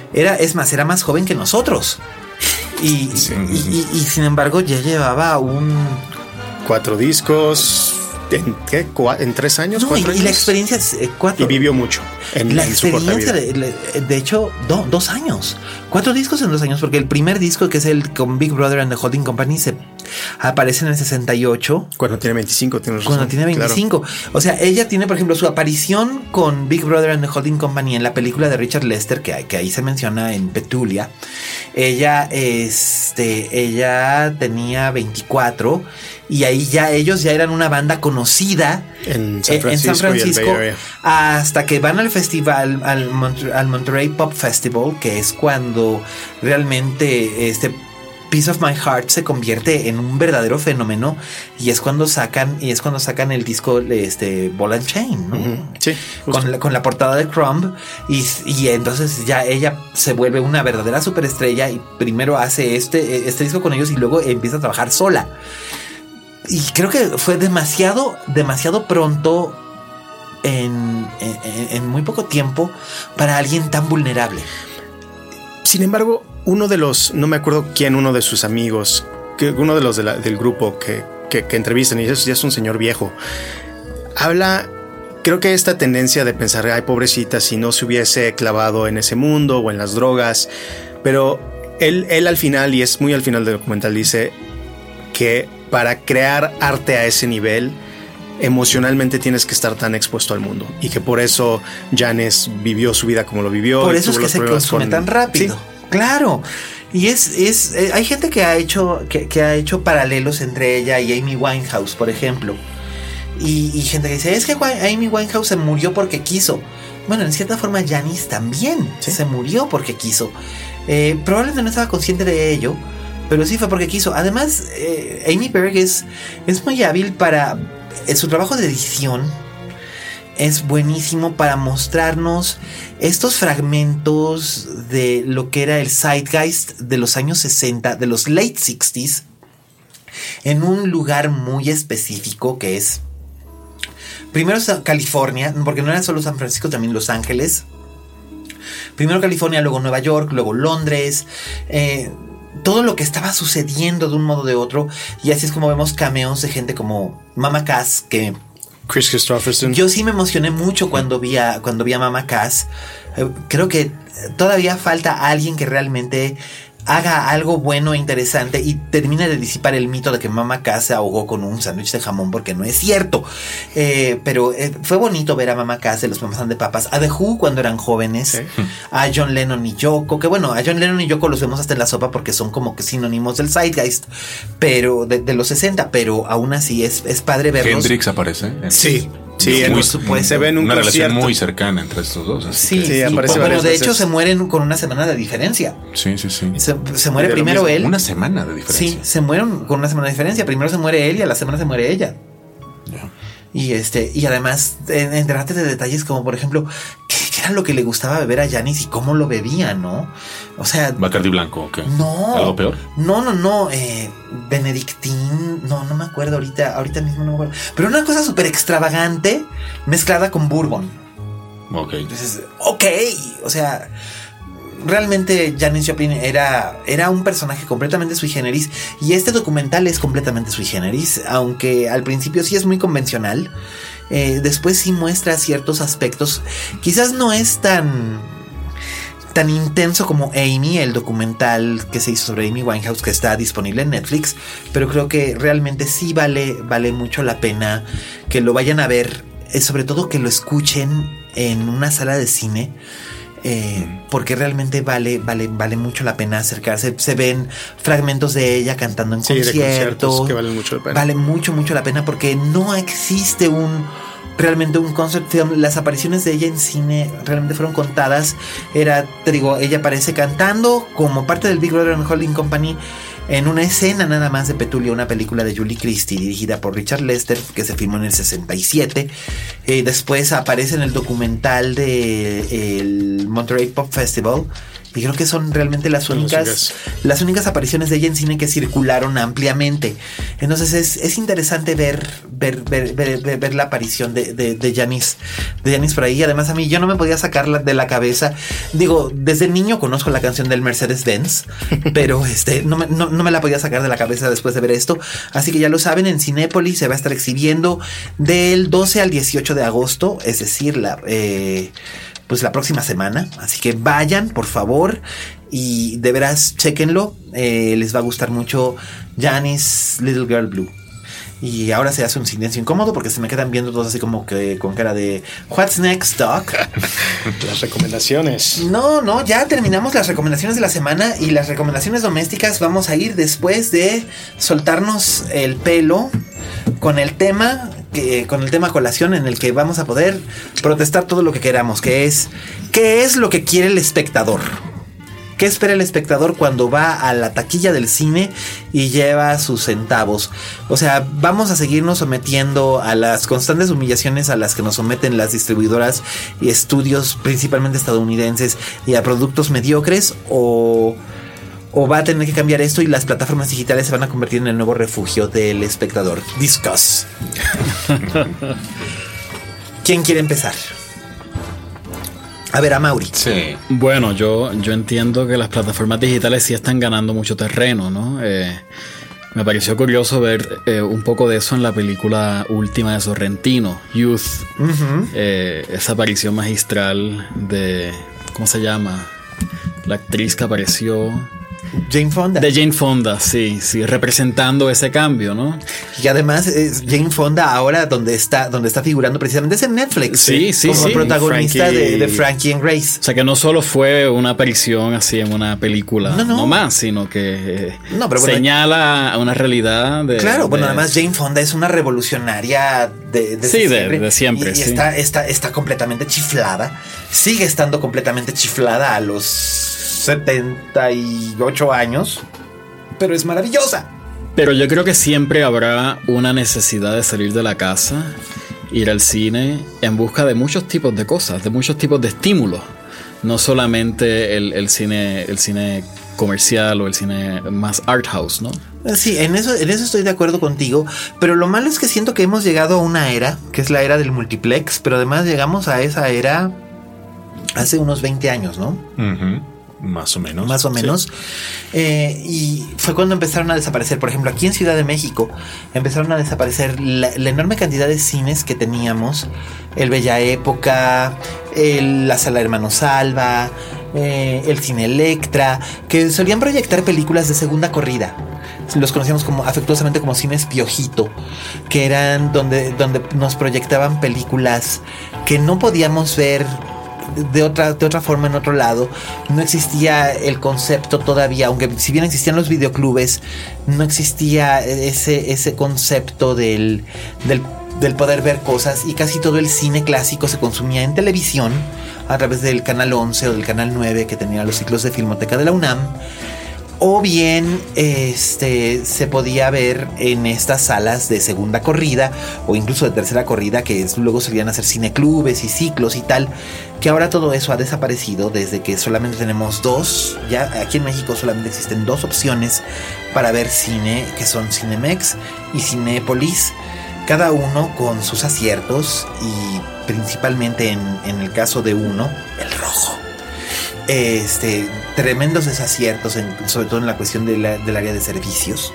D: Es más joven que nosotros. Y sin embargo ya llevaba 4
C: discos. ¿En 3 años?
D: No, 4 años. Y la experiencia es 4.
C: Y vivió mucho.
D: La experiencia, de hecho, 2 años. 4 discos en 2 años, porque el primer disco, que es el con Big Brother and the Holding Company, aparece en el 68.
C: Cuando tiene 25, tienes razón.
D: Cuando tiene 25. Claro. O sea, ella tiene, por ejemplo, su aparición con Big Brother and the Holding Company en la película de Richard Lester, que ahí se menciona en Petulia. Ella tenía 24. Y ahí ellos ya eran una banda conocida en San Francisco hasta que van al festival, al Monterey Pop Festival, que es cuando realmente Piece of My Heart se convierte en un verdadero fenómeno, y es cuando sacan el disco Ball and Chain, ¿no? Uh-huh.
C: Sí,
D: con la portada de Crumb, y entonces ya ella se vuelve una verdadera superestrella, y primero hace este disco con ellos y luego empieza a trabajar sola. Y creo que fue demasiado pronto en muy poco tiempo para alguien tan vulnerable.
C: Sin embargo, uno de sus amigos, uno de los del grupo que entrevistan, y ya es un señor viejo, habla, creo que esta tendencia de pensar, ay, pobrecita, si no se hubiese clavado en ese mundo o en las drogas, pero él al final, y es muy al final del documental, dice que para crear arte a ese nivel, emocionalmente tienes que estar tan expuesto al mundo, y que por eso Janis vivió su vida como lo vivió.
D: Por eso es que se consume tan rápido. Sí. Claro. Y hay gente que ha hecho paralelos entre ella y Amy Winehouse, por ejemplo. Y gente que dice, es que Amy Winehouse se murió porque quiso. Bueno, en cierta forma Janis también se murió porque quiso. Probablemente no estaba consciente de ello, pero sí fue porque quiso. Además, Amy Berg es muy hábil para... su trabajo de edición es buenísimo para mostrarnos estos fragmentos de lo que era el zeitgeist de los años 60, de los late 60s, en un lugar muy específico que es... Primero California, porque no era solo San Francisco, también Los Ángeles. Primero California, luego Nueva York, luego Londres... todo lo que estaba sucediendo de un modo o de otro, y así es como vemos cameos de gente como Mama Cass, que
C: Chris Christopherson.
D: Yo sí me emocioné mucho cuando vi a Mama Cass. Creo que todavía falta alguien que realmente haga algo bueno e interesante y termine de disipar el mito de que Mama Cass se ahogó con un sándwich de jamón, porque no es cierto. Pero fue bonito ver a Mama Cass de los Mamas and the Papas, a The Who cuando eran jóvenes, sí. A John Lennon y Yoko, que bueno, a John Lennon y Yoko los vemos hasta en la sopa porque son como que sinónimos del zeitgeist, pero de los 60, pero aún así es padre verlos.
F: Hendrix aparece.
C: Sí. Sí, se ven
F: una relación muy cercana entre estos dos.
D: Sí, aparece. Bueno, de hecho se mueren con una semana de diferencia.
F: Sí.
D: Se muere primero él.
F: Una semana de diferencia.
D: Sí, se mueren con una semana de diferencia. Primero se muere él y a la semana se muere ella. Yeah. Y además enterarte de detalles como, por ejemplo, qué era lo que le gustaba beber a Janis y cómo lo bebía, ¿no? O sea,
F: Bacardi blanco, ¿o qué?
D: No.
F: ¿Algo peor?
D: No. Benedictín, no me acuerdo ahorita mismo no me acuerdo. Pero una cosa súper extravagante mezclada con bourbon.
F: Ok.
D: Entonces, o sea, realmente Janis Joplin era un personaje completamente sui generis, y este documental es completamente sui generis, aunque al principio sí es muy convencional. Después sí muestra ciertos aspectos. Quizás no es tan intenso como Amy, el documental que se hizo sobre Amy Winehouse, que está disponible en Netflix, pero creo que realmente sí vale mucho la pena que lo vayan a ver, sobre todo que lo escuchen en una sala de cine. Porque realmente vale mucho la pena acercarse. Se ven fragmentos de ella cantando en conciertos
C: que valen mucho la pena.
D: Vale mucho la pena, porque no existe realmente un concept film. Las apariciones de ella en cine realmente fueron contadas. Ella aparece cantando como parte del Big Brother and Holding Company en una escena nada más de Petulia, una película de Julie Christie dirigida por Richard Lester, que se filmó en el 67. Después aparece en el documental del Monterey Pop Festival, y creo que son realmente las únicas apariciones de ella en cine que circularon ampliamente. Entonces es interesante ver la aparición de Janis por ahí. Además, a mí yo no me podía sacarla de la cabeza. Digo, desde niño conozco la canción del Mercedes-Benz, pero no me la podía sacar de la cabeza después de ver esto. Así que ya lo saben, en Cinépolis se va a estar exhibiendo del 12 al 18 de agosto, es decir, pues la próxima semana. Así que vayan, por favor, y de veras, chéquenlo. Les va a gustar mucho Janis Little Girl Blue. Y ahora se hace un silencio incómodo porque se me quedan viendo todos así como que con cara de What's next, Doc?
C: Las recomendaciones.
D: No, ya terminamos las recomendaciones de la semana. Y las recomendaciones domésticas vamos a ir después de soltarnos el pelo con el tema colación, en el que vamos a poder protestar todo lo que queramos, que es ¿qué es lo que quiere el espectador? ¿Qué espera el espectador cuando va a la taquilla del cine y lleva sus centavos? O sea, vamos a seguirnos sometiendo a las constantes humillaciones a las que nos someten las distribuidoras y estudios principalmente estadounidenses y a productos mediocres, o va a tener que cambiar esto y las plataformas digitales se van a convertir en el nuevo refugio del espectador. Discuss. ¿Quién quiere empezar? A ver, a Mauri.
E: Sí. Bueno, yo entiendo que las plataformas digitales sí están ganando mucho terreno, ¿no? Me pareció curioso ver un poco de eso en la película última de Sorrentino, Youth. Uh-huh. Esa aparición magistral de... ¿Cómo se llama? La actriz que apareció...
D: Jane Fonda.
E: De Jane Fonda, sí, representando ese cambio, ¿no?
D: Y además es Jane Fonda ahora donde está figurando precisamente es en Netflix.
E: Sí,
D: como protagonista de Frankie and Grace.
E: O sea que no solo fue una aparición así en una película, no más, sino que señala una realidad de...
D: Claro, bueno, además Jane Fonda es una revolucionaria de
E: siempre.
D: Y está completamente chiflada. Sigue estando completamente chiflada a los 78 años, pero es maravillosa.
E: Pero yo creo que siempre habrá una necesidad de salir de la casa, ir al cine en busca de muchos tipos de cosas, de muchos tipos de estímulos, no solamente el cine comercial o el cine más art house, ¿no?
D: Sí, en eso estoy de acuerdo contigo, pero lo malo es que siento que hemos llegado a una era, que es la era del multiplex, pero además llegamos a esa era hace unos 20 años, ¿no?
F: Uh-huh. Más o menos.
D: Sí. Y fue cuando empezaron a desaparecer. Por ejemplo, aquí en Ciudad de México empezaron a desaparecer la enorme cantidad de cines que teníamos. El Bella Época, la Sala Hermanos Alba, el Cine Electra, que solían proyectar películas de segunda corrida. Los conocíamos afectuosamente como cines Piojito, que eran donde nos proyectaban películas que no podíamos ver de otra forma en otro lado. No existía el concepto todavía, aunque si bien existían los videoclubes, no existía ese concepto del poder ver cosas, y casi todo el cine clásico se consumía en televisión a través del canal 11 o del canal 9, que tenía los ciclos de Filmoteca de la UNAM, o bien se podía ver en estas salas de segunda corrida o incluso de tercera corrida, que luego solían hacer cineclubes y ciclos y tal, que ahora todo eso ha desaparecido desde que solamente tenemos dos. Ya aquí en México solamente existen dos opciones para ver cine, que son Cinemex y Cinépolis, cada uno con sus aciertos, y principalmente en el caso de uno, el rojo. Tremendos desaciertos, sobre todo en la cuestión del área de servicios,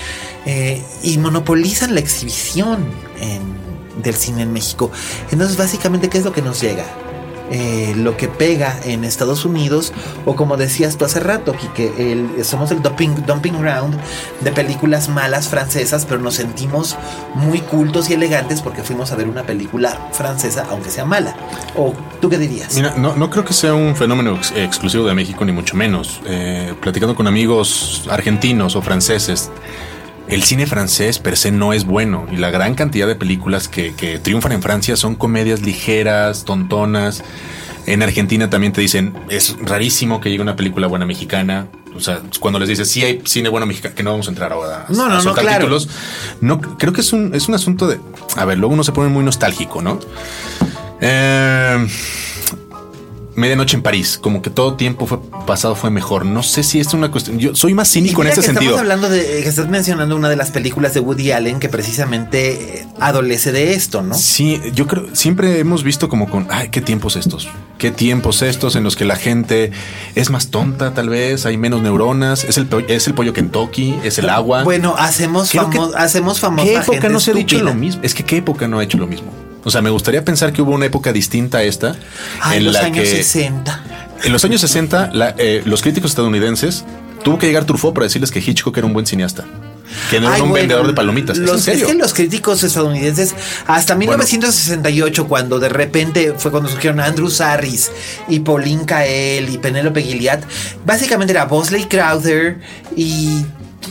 D: y monopolizan la exhibición del cine en México. Entonces, básicamente, ¿qué es lo que nos llega? Lo que pega en Estados Unidos, o como decías tú hace rato, Kike, somos el dumping ground de películas malas francesas, pero nos sentimos muy cultos y elegantes porque fuimos a ver una película francesa, aunque sea mala. ¿O tú qué dirías?
F: Mira, no creo que sea un fenómeno exclusivo de México, ni mucho menos. Platicando con amigos argentinos o franceses, el cine francés per se no es bueno, y la gran cantidad de películas que triunfan en Francia son comedias ligeras, tontonas. En Argentina también te dicen, es rarísimo que llegue una película buena mexicana. O sea, cuando les dices, sí hay cine bueno mexicano, que no vamos a entrar ahora a soltar
D: claro.
F: títulos. No, creo que es un asunto de... A ver, luego uno se pone muy nostálgico, ¿no? Medianoche en París, como que todo tiempo pasado fue mejor. No sé si es una cuestión. Yo soy más cínico en ese sentido.
D: Estamos hablando que estás mencionando una de las películas de Woody Allen que precisamente adolece de esto, ¿no?
F: Sí, yo creo, siempre hemos visto como qué tiempos estos en los que la gente es más tonta, tal vez, hay menos neuronas, es el pollo Kentucky, es el agua.
D: Bueno, hacemos famosa.
F: ¿Qué época no se ha dicho lo mismo? Es que ¿qué época no ha hecho lo mismo? O sea, me gustaría pensar que hubo una época distinta a esta.
D: En los años 60.
F: En los años 60, los críticos estadounidenses tuvo que llegar Truffaut para decirles que Hitchcock era un buen cineasta. Que no era un vendedor de palomitas. ¿Es en serio?
D: Es que los críticos estadounidenses, hasta 1968, cuando de repente fue cuando surgieron Andrew Sarris y Pauline Kael y Penélope Gilliatt, básicamente era Bosley Crowther y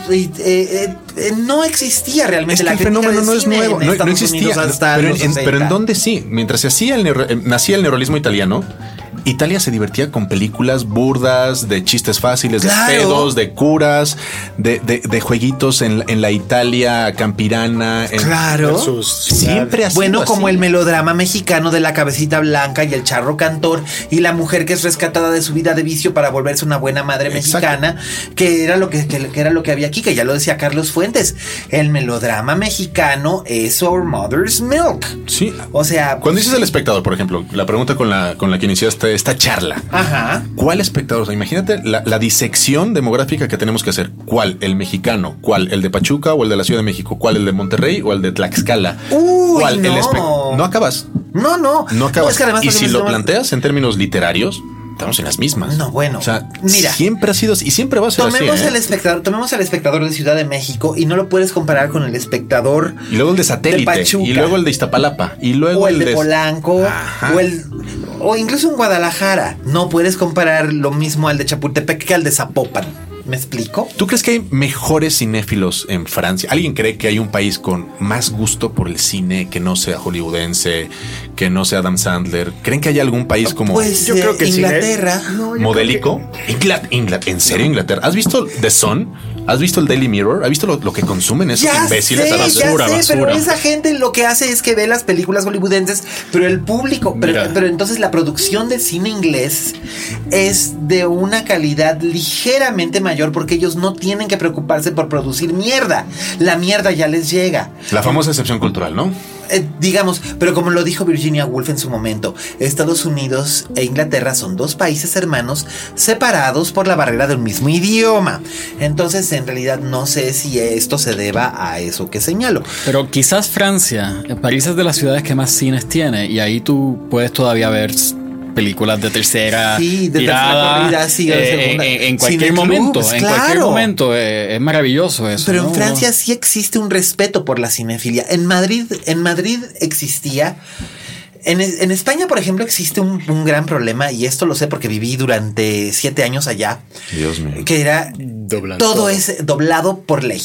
D: no existía realmente la crítica
F: fenómeno no es nuevo, no existía, pero en dónde sí, mientras se hacía nacía el neorrealismo italiano. Italia se divertía con películas burdas, de chistes fáciles, claro, de pedos, de curas, de jueguitos en la Italia campirana.
D: Claro.
F: Siempre ha sido
D: bueno,
F: así.
D: Como el melodrama mexicano de la cabecita blanca y el charro cantor y la mujer que es rescatada de su vida de vicio para volverse una buena madre mexicana, que era lo que había aquí, que ya lo decía Carlos Fuentes. El melodrama mexicano es Our Mother's Milk.
F: Sí.
D: O sea,
F: cuando dices El Espectador, por ejemplo, la pregunta con la que iniciaste esta charla.
D: Ajá.
F: ¿Cuál espectador? O sea, imagínate la disección demográfica que tenemos que hacer. ¿Cuál? ¿El mexicano? ¿Cuál? ¿El de Pachuca o el de la Ciudad de México? ¿Cuál? ¿El de Monterrey o el de Tlaxcala? ¿Cuál?
D: No.
F: No acabas.
D: No.
F: No acabas.
D: No, es que además
F: y si lo planteas en términos literarios, estamos en las mismas.
D: No, bueno.
F: O sea,
D: mira,
F: siempre ha sido así y siempre va a ser
D: tomemos
F: así.
D: Tomemos al espectador de Ciudad de México y no lo puedes comparar con el espectador.
F: Y luego el de Satélite.
D: De Pachuca,
F: y luego el de Iztapalapa. Y luego
D: o el de Polanco. O incluso en Guadalajara. No puedes comparar lo mismo al de Chapultepec que al de Zapopan. ¿Me explico?
F: ¿Tú crees que hay mejores cinéfilos en Francia? ¿Alguien cree que hay un país con más gusto por el cine que no sea hollywoodense, que no sea Adam Sandler? ¿Creen que hay algún país como...
D: Pues yo creo que Inglaterra.
F: ¿Modélico? ¿En serio Inglaterra? ¿Has visto The Sun? ¿Has visto el Daily Mirror? ¿Has visto lo que consumen esos imbéciles?
D: Basura. Pero esa gente lo que hace es que ve las películas hollywoodenses, pero el público, pero entonces la producción del cine inglés es de una calidad ligeramente mayor porque ellos no tienen que preocuparse por producir mierda. La mierda ya les llega.
F: La famosa excepción cultural, ¿no?
D: Digamos, pero como lo dijo Virginia Woolf en su momento, Estados Unidos e Inglaterra son dos países hermanos separados por la barrera de un mismo idioma. Entonces, en realidad, no sé si esto se deba a eso que señalo.
E: Pero quizás Francia, París es de las ciudades que más cines tiene y ahí tú puedes todavía ver películas de tercera tirada, en cualquier momento. Claro. En cualquier momento es maravilloso eso.
D: Pero en Francia sí existe un respeto por la cinefilia. En Madrid existía. En España, por ejemplo, existe un gran problema, y esto lo sé porque viví durante 7 años allá.
F: Dios mío.
D: Que era todo es doblado por ley.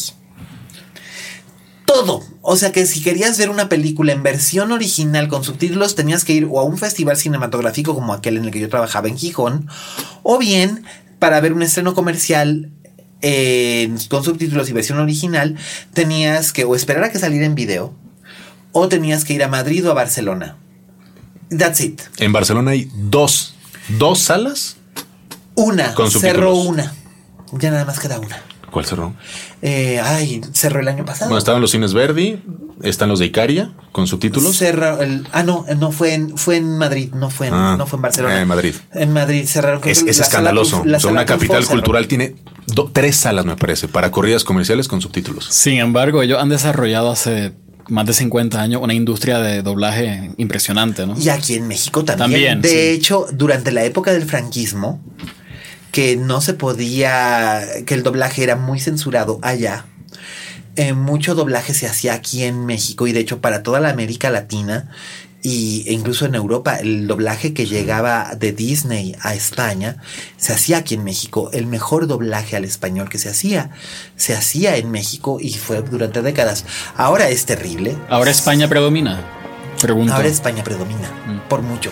D: Todo. O sea que si querías ver una película en versión original con subtítulos, tenías que ir o a un festival cinematográfico como aquel en el que yo trabajaba en Gijón, o bien para ver un estreno comercial con subtítulos y versión original, tenías que o esperar a que saliera en video, o tenías que ir a Madrid o a Barcelona. That's it.
F: En Barcelona hay dos salas.
D: Una. Cerró una. Ya nada más queda una.
F: ¿Cuál cerró?
D: Cerró el año pasado.
F: Bueno, estaban los cines Verdi, están los de Icaria con subtítulos.
D: No fue en Madrid, no fue en Barcelona.
F: En Madrid.
D: En Madrid cerraron.
F: Es escandaloso. Una capital cultural tiene 3 salas, me parece, para corridas comerciales con subtítulos.
E: Sin embargo, ellos han desarrollado hace más de 50 años una industria de doblaje impresionante, ¿no?
D: Y aquí en México también. De hecho, durante la época del franquismo, que no se podía, que el doblaje era muy censurado allá, mucho doblaje se hacía aquí en México, y de hecho para toda la América Latina e incluso en Europa, el doblaje que llegaba de Disney a España se hacía aquí en México. El mejor doblaje al español que se hacía en México, y fue durante décadas. Ahora es terrible.
E: Ahora España predomina. Pregunto.
D: Ahora España predomina por mucho.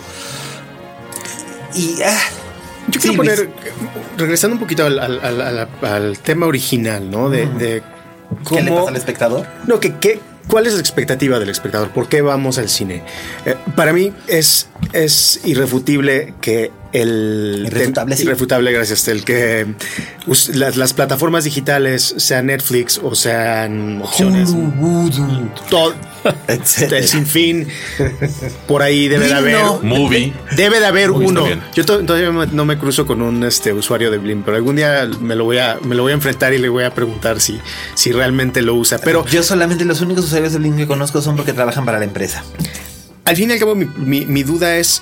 D: Y
C: yo quiero poner, regresando un poquito al tema original, ¿no? De
D: ¿qué le pasa al espectador?
C: No, ¿cuál es la expectativa del espectador? ¿Por qué vamos al cine? Para mí es irrefutible que irrefutable, gracias, el que las plataformas digitales, sea Netflix o sean opciones, todo, el sinfín, por ahí debe de haber
F: Movie.
C: Debe de haber uno. Yo todavía no me cruzo con un usuario de Blim, pero algún día me lo voy a enfrentar y le voy a preguntar si realmente lo usa. Pero
D: yo solamente los únicos usuarios de Blim que conozco son porque trabajan para la empresa.
C: Al fin y al cabo, mi duda es,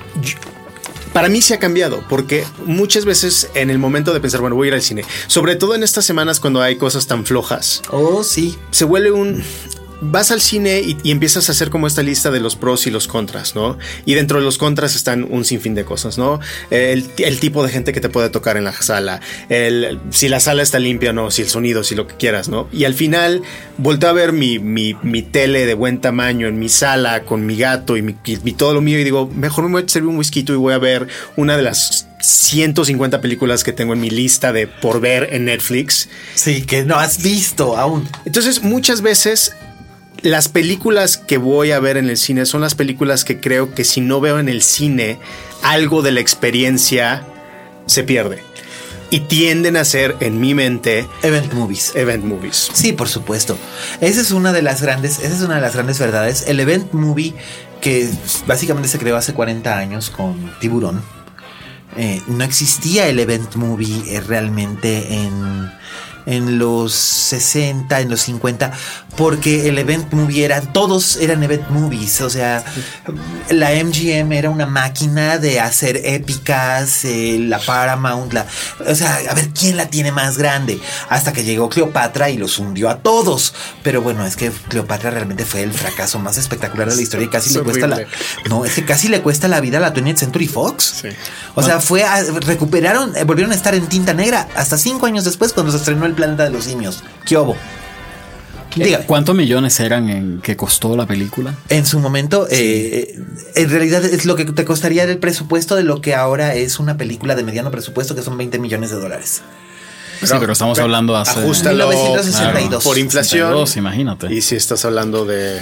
C: para mí se ha cambiado, porque muchas veces en el momento de pensar, bueno, voy a ir al cine, sobre todo en estas semanas cuando hay cosas tan flojas.
D: Oh, sí.
C: Se vuelve vas al cine y empiezas a hacer como esta lista de los pros y los contras, ¿no? Y dentro de los contras están un sinfín de cosas, ¿no? El tipo de gente que te puede tocar en la sala, si la sala está limpia o no, si el sonido, si lo que quieras, ¿no? Y al final volteo a ver mi tele de buen tamaño en mi sala con mi gato y todo lo mío y digo, mejor me voy a servir un whisky y voy a ver una de las 150 películas que tengo en mi lista de por ver en Netflix.
D: Sí, que no has visto aún.
C: Entonces, muchas veces las películas que voy a ver en el cine son las películas que creo que si no veo en el cine algo de la experiencia se pierde. Y tienden a ser, en mi mente,
D: Event movies.
C: Sí,
D: por supuesto. Esa es una de las grandes verdades. El event movie, que básicamente se creó hace 40 años con Tiburón. No existía el event movie realmente en los 60, en los 50, porque el event movie todos eran event movies. O sea, la MGM era una máquina de hacer épicas, la Paramount, o sea, a ver quién la tiene más grande, hasta que llegó Cleopatra y los hundió a todos. Pero bueno, es que Cleopatra realmente fue el fracaso más espectacular de la historia y casi le cuesta casi le cuesta la vida a la 20th Century Fox. Sí. O sea, volvieron a estar en tinta negra hasta 5 años después, cuando se estrenó El Planeta de los Simios. ¿Qué hubo?
E: ¿Cuántos millones eran en que costó la película?
D: En su momento, en realidad es lo que te costaría el presupuesto de lo que ahora es una película de mediano presupuesto, que son $20 millones.
E: Sí, pero estamos hablando hace
D: 1962.
C: Claro, por inflación.
E: 62, imagínate.
C: Y si estás hablando de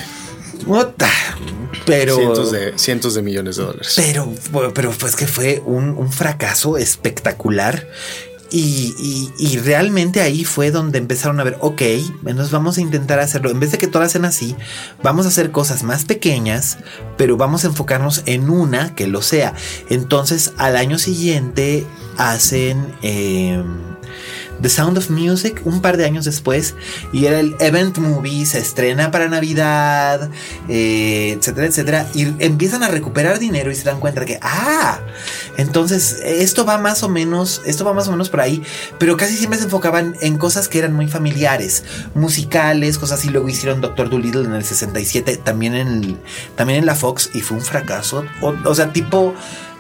C: cientos de millones de dólares.
D: Pero pues que fue un fracaso espectacular. Y realmente ahí fue donde empezaron a ver, ok, nos vamos a intentar hacerlo. En vez de que todas sean así, vamos a hacer cosas más pequeñas, pero vamos a enfocarnos en una que lo sea. Entonces, al año siguiente hacen The Sound of Music, un par de años después, y era el event movie, se estrena para Navidad, etcétera, etcétera, y empiezan a recuperar dinero y se dan cuenta que entonces esto va más o menos por ahí, pero casi siempre se enfocaban en cosas que eran muy familiares, musicales, cosas así. Luego hicieron Dr. Dolittle en el 67, también en la Fox, y fue un fracaso, o sea, tipo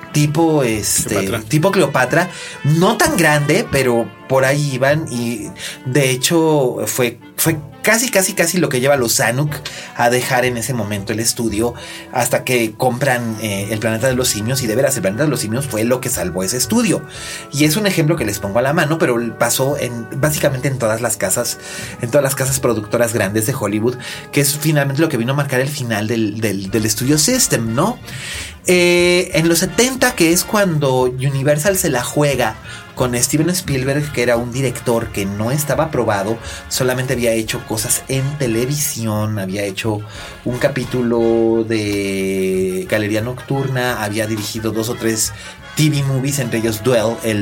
D: Cleopatra, no tan grande, pero por ahí iban. Y de hecho fue casi lo que lleva a los Zanuck a dejar en ese momento el estudio, hasta que compran El Planeta de los Simios. Y de veras, El Planeta de los Simios fue lo que salvó ese estudio. Y es un ejemplo que les pongo a la mano, pero pasó básicamente en todas las casas productoras grandes de Hollywood, que es finalmente lo que vino a marcar el final del Studio System, ¿no? En los 70, que es cuando Universal se la juega con Steven Spielberg, que era un director que no estaba aprobado, solamente había hecho cosas en televisión, había hecho un capítulo de Galería Nocturna, había dirigido 2 o 3 TV movies, entre ellos Duel, el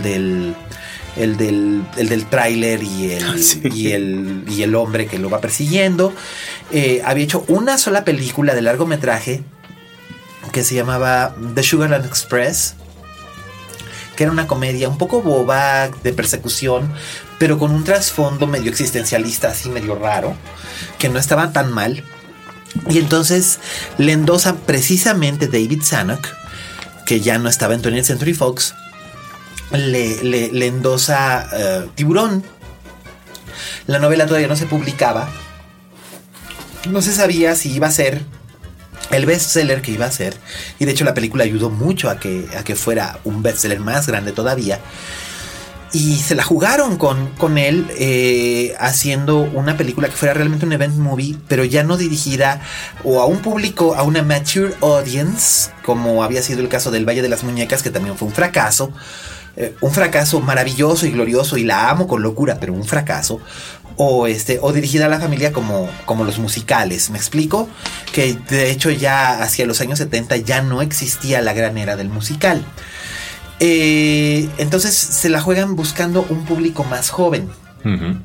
D: del tráiler y el hombre que lo va persiguiendo. Había hecho una sola película de largometraje que se llamaba The Sugarland Express, que era una comedia un poco boba de persecución, pero con un trasfondo medio existencialista, así medio raro, que no estaba tan mal. Y entonces le endosa precisamente David Zanuck, que ya no estaba en 20th Century Fox, le endosa Tiburón. La novela todavía no se publicaba, no se sabía si iba a ser el bestseller que iba a ser, y de hecho la película ayudó mucho a que fuera un bestseller más grande todavía. Y se la jugaron con él haciendo una película que fuera realmente un event movie, pero ya no dirigida o a un público, a una mature audience, como había sido el caso del Valle de las Muñecas, que también fue un fracaso maravilloso y glorioso, y la amo con locura, pero un fracaso. O dirigida a la familia como los musicales. ¿Me explico? Que de hecho ya hacia los años 70 ya no existía la gran era del musical. Entonces se la juegan buscando un público más joven. Uh-huh.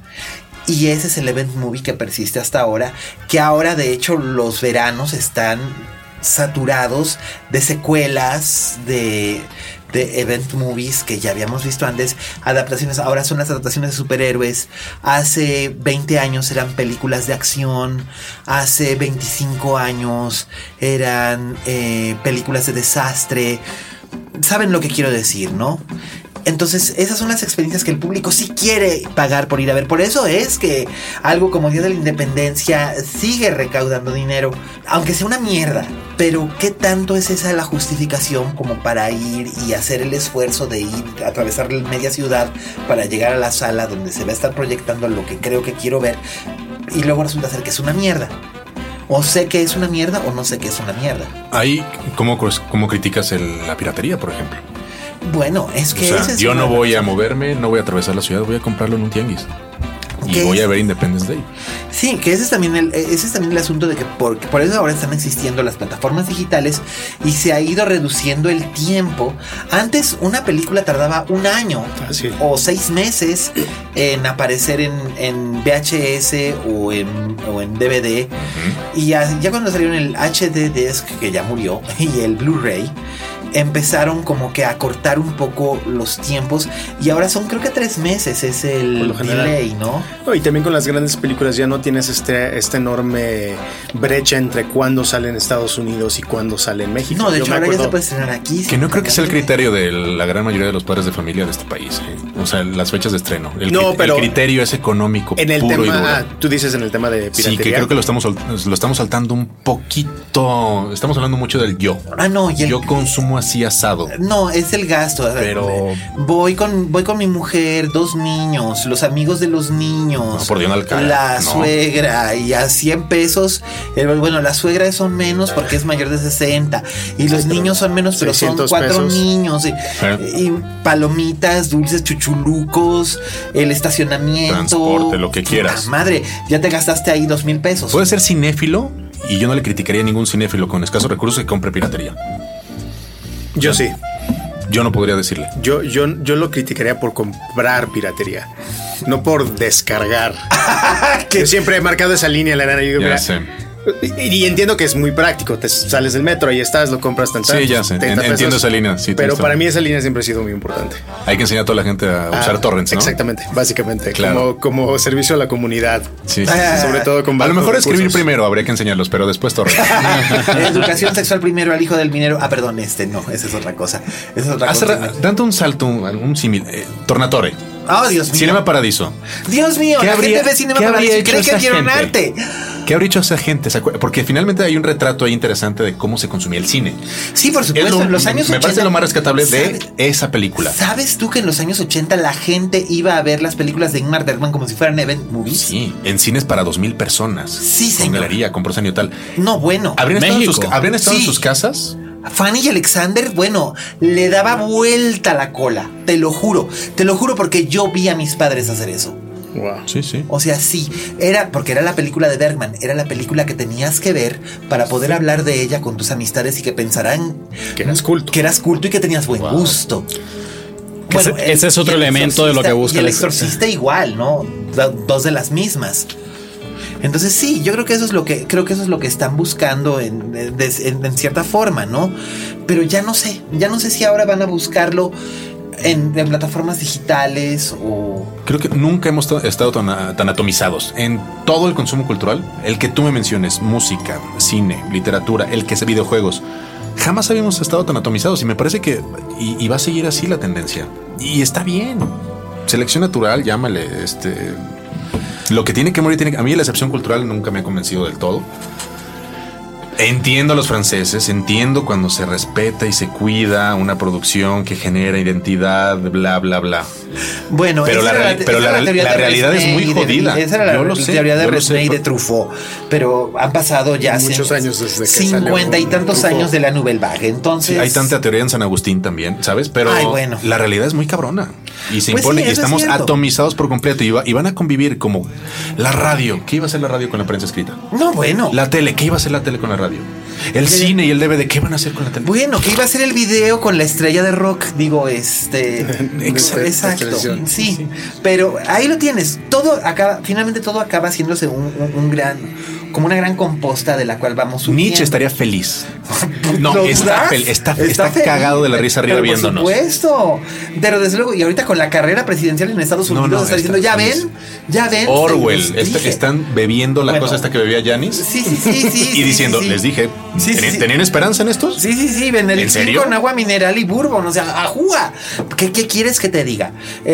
D: Y ese es el event movie que persiste hasta ahora, que ahora de hecho los veranos están saturados de secuelas de event movies que ya habíamos visto antes, adaptaciones. Ahora son las adaptaciones de superhéroes. Hace 20 años eran películas de acción. Hace 25 años eran películas de desastre. Saben lo que quiero decir, ¿no? Entonces esas son las experiencias que el público sí quiere pagar por ir a ver. Por eso es que algo como Día de la Independencia sigue recaudando dinero, aunque sea una mierda. Pero ¿qué tanto es esa la justificación como para ir y hacer el esfuerzo de ir a atravesar media ciudad para llegar a la sala donde se va a estar proyectando lo que creo que quiero ver, y luego resulta ser que es una mierda? O sé que es una mierda o no sé que es una mierda.
F: Ahí, ¿cómo criticas la piratería, por ejemplo?
D: Bueno, es que...
F: O sea, yo no voy a moverme, no voy a atravesar la ciudad, voy a comprarlo en un tianguis. Y voy a ver Independence Day.
D: Sí, que ese es también el asunto de que por eso ahora están existiendo las plataformas digitales y se ha ido reduciendo el tiempo. Antes una película tardaba un año o 6 meses en aparecer en VHS o en DVD. Uh-huh. Y ya cuando salieron el HD disc, que ya murió, y el Blu-ray, empezaron como que a cortar un poco los tiempos, y ahora son creo que 3 meses es el delay, ¿no?
C: Y también con las grandes películas ya no tienes esta enorme brecha entre cuándo sale en Estados Unidos y cuándo sale en México.
D: No, de hecho ahora ya se puede estrenar aquí.
F: Que no creo que sea el criterio de la gran mayoría de los padres de familia de este país, O sea, las fechas de estreno. El criterio es económico,
C: en el
F: puro
C: tema,
F: y duro.
C: Tú dices en el tema de piratería.
F: Sí, que creo que lo estamos saltando un poquito. Estamos hablando mucho del yo.
D: No,
F: yo consumo así asado.
D: No, es el gasto.
F: Pero
D: voy con mi mujer, 2 niños, los amigos de los niños,
F: no, por Dios,
D: la suegra, y a 100 pesos. Bueno, la suegra son menos porque es mayor de 60 y los niños son menos, pero son 4 pesos. Niños y palomitas, dulces, chuchulucos, el estacionamiento,
F: transporte, lo que quieras.
D: Madre, ya te gastaste ahí 2,000 pesos.
F: Puedes ser cinéfilo y yo no le criticaría a ningún cinéfilo con escasos recursos que compre piratería.
C: Yo sí.
F: Yo no podría decirle.
C: Yo lo criticaría por comprar piratería, no por descargar. Yo siempre he marcado esa línea, la nana.
F: Ya sé.
C: Y entiendo que es muy práctico. Te sales del metro, ahí estás, lo compras tan
F: Sí, ya sé. Entiendo esa línea. Sí,
C: pero para mí esa línea siempre ha sido muy importante.
F: Hay que enseñar a toda la gente a usar torrents, ¿no?
C: Exactamente, básicamente.
F: Claro.
C: Como servicio a la comunidad.
F: Sí.
C: Sobre todo con
F: a lo mejor recursos. Escribir primero, habría que enseñarlos, pero después torrents.
D: Educación sexual primero al hijo del minero. Perdón, no, esa es otra cosa.
F: Dando un salto, un símil. Tornatore.
D: Oh, Dios mío.
F: Cinema Paradiso.
D: Dios mío, la gente ve Cinema Paradiso y cree que quiere un arte.
F: ¿Qué habría hecho esa gente? Porque finalmente hay un retrato ahí interesante de cómo se consumía el cine.
D: Sí, por supuesto. En los años 80.
F: Me parece lo más rescatable de esa película.
D: ¿Sabes tú que en los años 80 la gente iba a ver las películas de Ingmar Bergman como si fueran event movies?
F: Sí, en cines para 2,000 personas.
D: Sí, señor.
F: Con galería, con proscenio tal.
D: No, bueno.
F: ¿Habrían estado en sus casas?
D: Fanny y Alexander, bueno, le daba vuelta la cola. Te lo juro porque yo vi a mis padres hacer eso.
C: Wow.
F: Sí, sí.
D: O sea, sí, porque era la película de Bergman, era la película que tenías que ver para poder hablar de ella con tus amistades y que pensarán
C: que eras culto.
D: Y que tenías buen gusto.
E: Bueno, ese es otro elemento de lo que busca
D: el Exorcista igual, ¿no? 2 de las mismas. Entonces sí, yo creo que eso es lo que están buscando en cierta forma, ¿no? Pero ya no sé si ahora van a buscarlo en plataformas digitales o...
F: Creo que nunca hemos estado tan atomizados en todo el consumo cultural. El que tú me menciones, música, cine, literatura, el que es videojuegos. Jamás habíamos estado tan atomizados y me parece que y va a seguir así la tendencia. Y está bien. Selección natural, llámale, lo que tiene que morir a mí la excepción cultural nunca me ha convencido del todo. Entiendo a los franceses, entiendo cuando se respeta y se cuida una producción que genera identidad, bla, bla, bla.
D: Bueno,
F: pero la realidad es muy jodida.
D: Esa era la teoría de Resnais y de Truffaut. Pero han pasado ya
C: muchos años desde que
D: 50 y tantos años de la Nouvelle Vague. Entonces,
F: sí, hay tanta teoría en San Agustín también, ¿sabes? Pero la realidad es muy cabrona. Y se impone, y estamos atomizados por completo. Y van a convivir como la radio. ¿Qué iba a hacer la radio con la prensa escrita?
D: No, bueno.
F: La tele. ¿Qué iba a hacer la tele con la radio? El cine y el DVD. ¿Qué van a hacer con la tele?
D: Bueno, ¿qué iba a hacer el video con la estrella de rock? Digo, exacto. Sí. Pero ahí lo tienes. Finalmente todo acaba haciéndose como una gran composta de la cual vamos subiendo.
F: Nietzsche estaría feliz. No, está cagado de la risa arriba viéndonos.
D: Por supuesto. Pero desde luego, y ahorita con la carrera presidencial en Estados Unidos está diciendo, ya ven.
F: Orwell, están bebiendo la cosa esta que bebía Janis.
D: Sí.
F: Y diciendo, les dije, ¿tenían esperanza en estos?
D: Sí, ven el serio con agua mineral y bourbon, o sea, ajúa. ¿Qué quieres que te diga?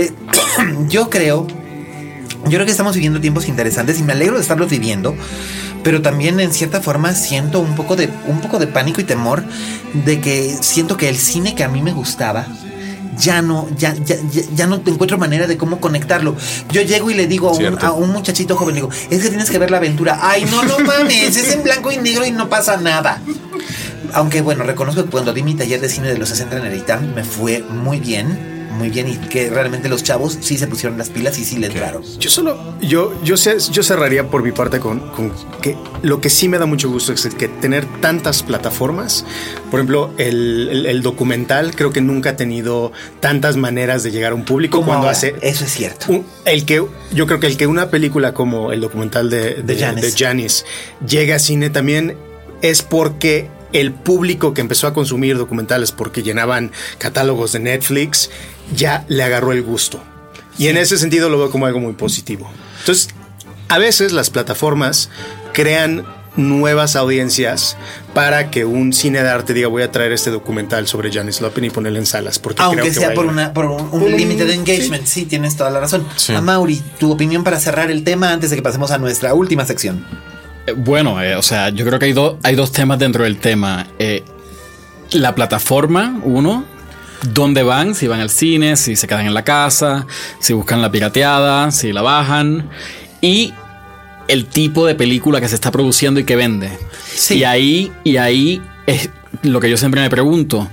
D: Yo creo que estamos viviendo tiempos interesantes y me alegro de estarlos viviendo, pero también en cierta forma siento un poco de pánico y temor de que siento que el cine que a mí me gustaba ya no encuentro manera de cómo conectarlo. Yo llego y le digo a un muchachito joven, digo, es que tienes que ver La Aventura. Ay, no mames, es en blanco y negro y no pasa nada. Aunque bueno, reconozco que cuando di mi taller de cine de los 60 en el ITAM me fue muy bien, y que realmente los chavos sí se pusieron las pilas y sí le entraron.
C: Yo cerraría por mi parte con que lo que sí me da mucho gusto es que tener tantas plataformas, por ejemplo, el documental creo que nunca ha tenido tantas maneras de llegar a un público
D: como
C: cuando
D: ahora.
C: hace
D: eso es cierto.
C: Yo creo que el que una película como el documental de Janis llegue a cine también es porque el público que empezó a consumir documentales porque llenaban catálogos de Netflix ya le agarró el gusto. Y en ese sentido lo veo como algo muy positivo. Entonces, a veces las plataformas crean nuevas audiencias para que un cine de arte diga, voy a traer este documental sobre Janis Joplin y ponerlo en salas. Porque
D: aunque
C: creo que
D: sea por un límite de engagement. Sí, tienes toda la razón. Sí. Amaury, tu opinión para cerrar el tema antes de que pasemos a nuestra última sección.
E: Bueno, o sea, yo creo que hay dos temas dentro del tema. La plataforma, uno, dónde van, si van al cine, si se quedan en la casa, si buscan la pirateada, si la bajan, y el tipo de película que se está produciendo y que vende. Sí. Y ahí es lo que yo siempre me pregunto,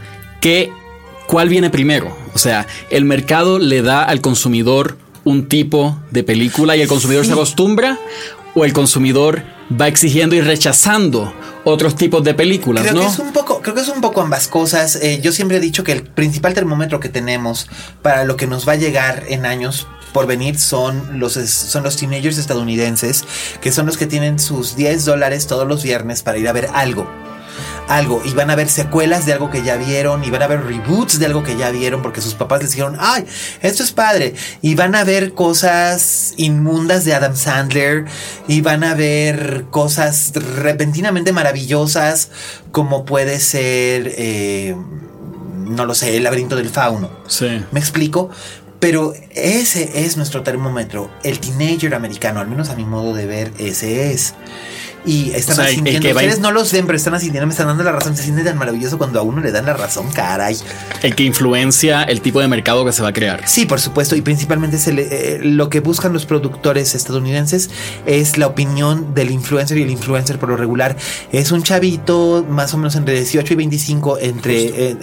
E: ¿cuál viene primero? O sea, el mercado le da al consumidor un tipo de película y el consumidor se acostumbra, o el consumidor va exigiendo y rechazando otros tipos de películas,
D: creo que es un poco ambas cosas. Yo siempre he dicho que el principal termómetro que tenemos para lo que nos va a llegar en años por venir son los teenagers estadounidenses, que son los que tienen sus $10 todos los viernes para ir a ver algo, y van a ver secuelas de algo que ya vieron, y van a ver reboots de algo que ya vieron porque sus papás les dijeron, ay, esto es padre, y van a ver cosas inmundas de Adam Sandler, y van a ver cosas repentinamente maravillosas como puede ser no lo sé, El laberinto del fauno.
E: Sí.
D: ¿Me explico? Pero ese es nuestro termómetro. El teenager americano, al menos a mi modo de ver, ese es. Y están asintiendo. Ustedes no los ven, pero están asintiendo, me están dando la razón. Se siente tan maravilloso cuando a uno le dan la razón, caray.
E: El que influencia el tipo de mercado que se va a crear.
D: Sí, por supuesto. Y principalmente lo que buscan los productores estadounidenses es la opinión del influencer. Y el influencer, por lo regular, es un chavito más o menos entre 18 y 25, entre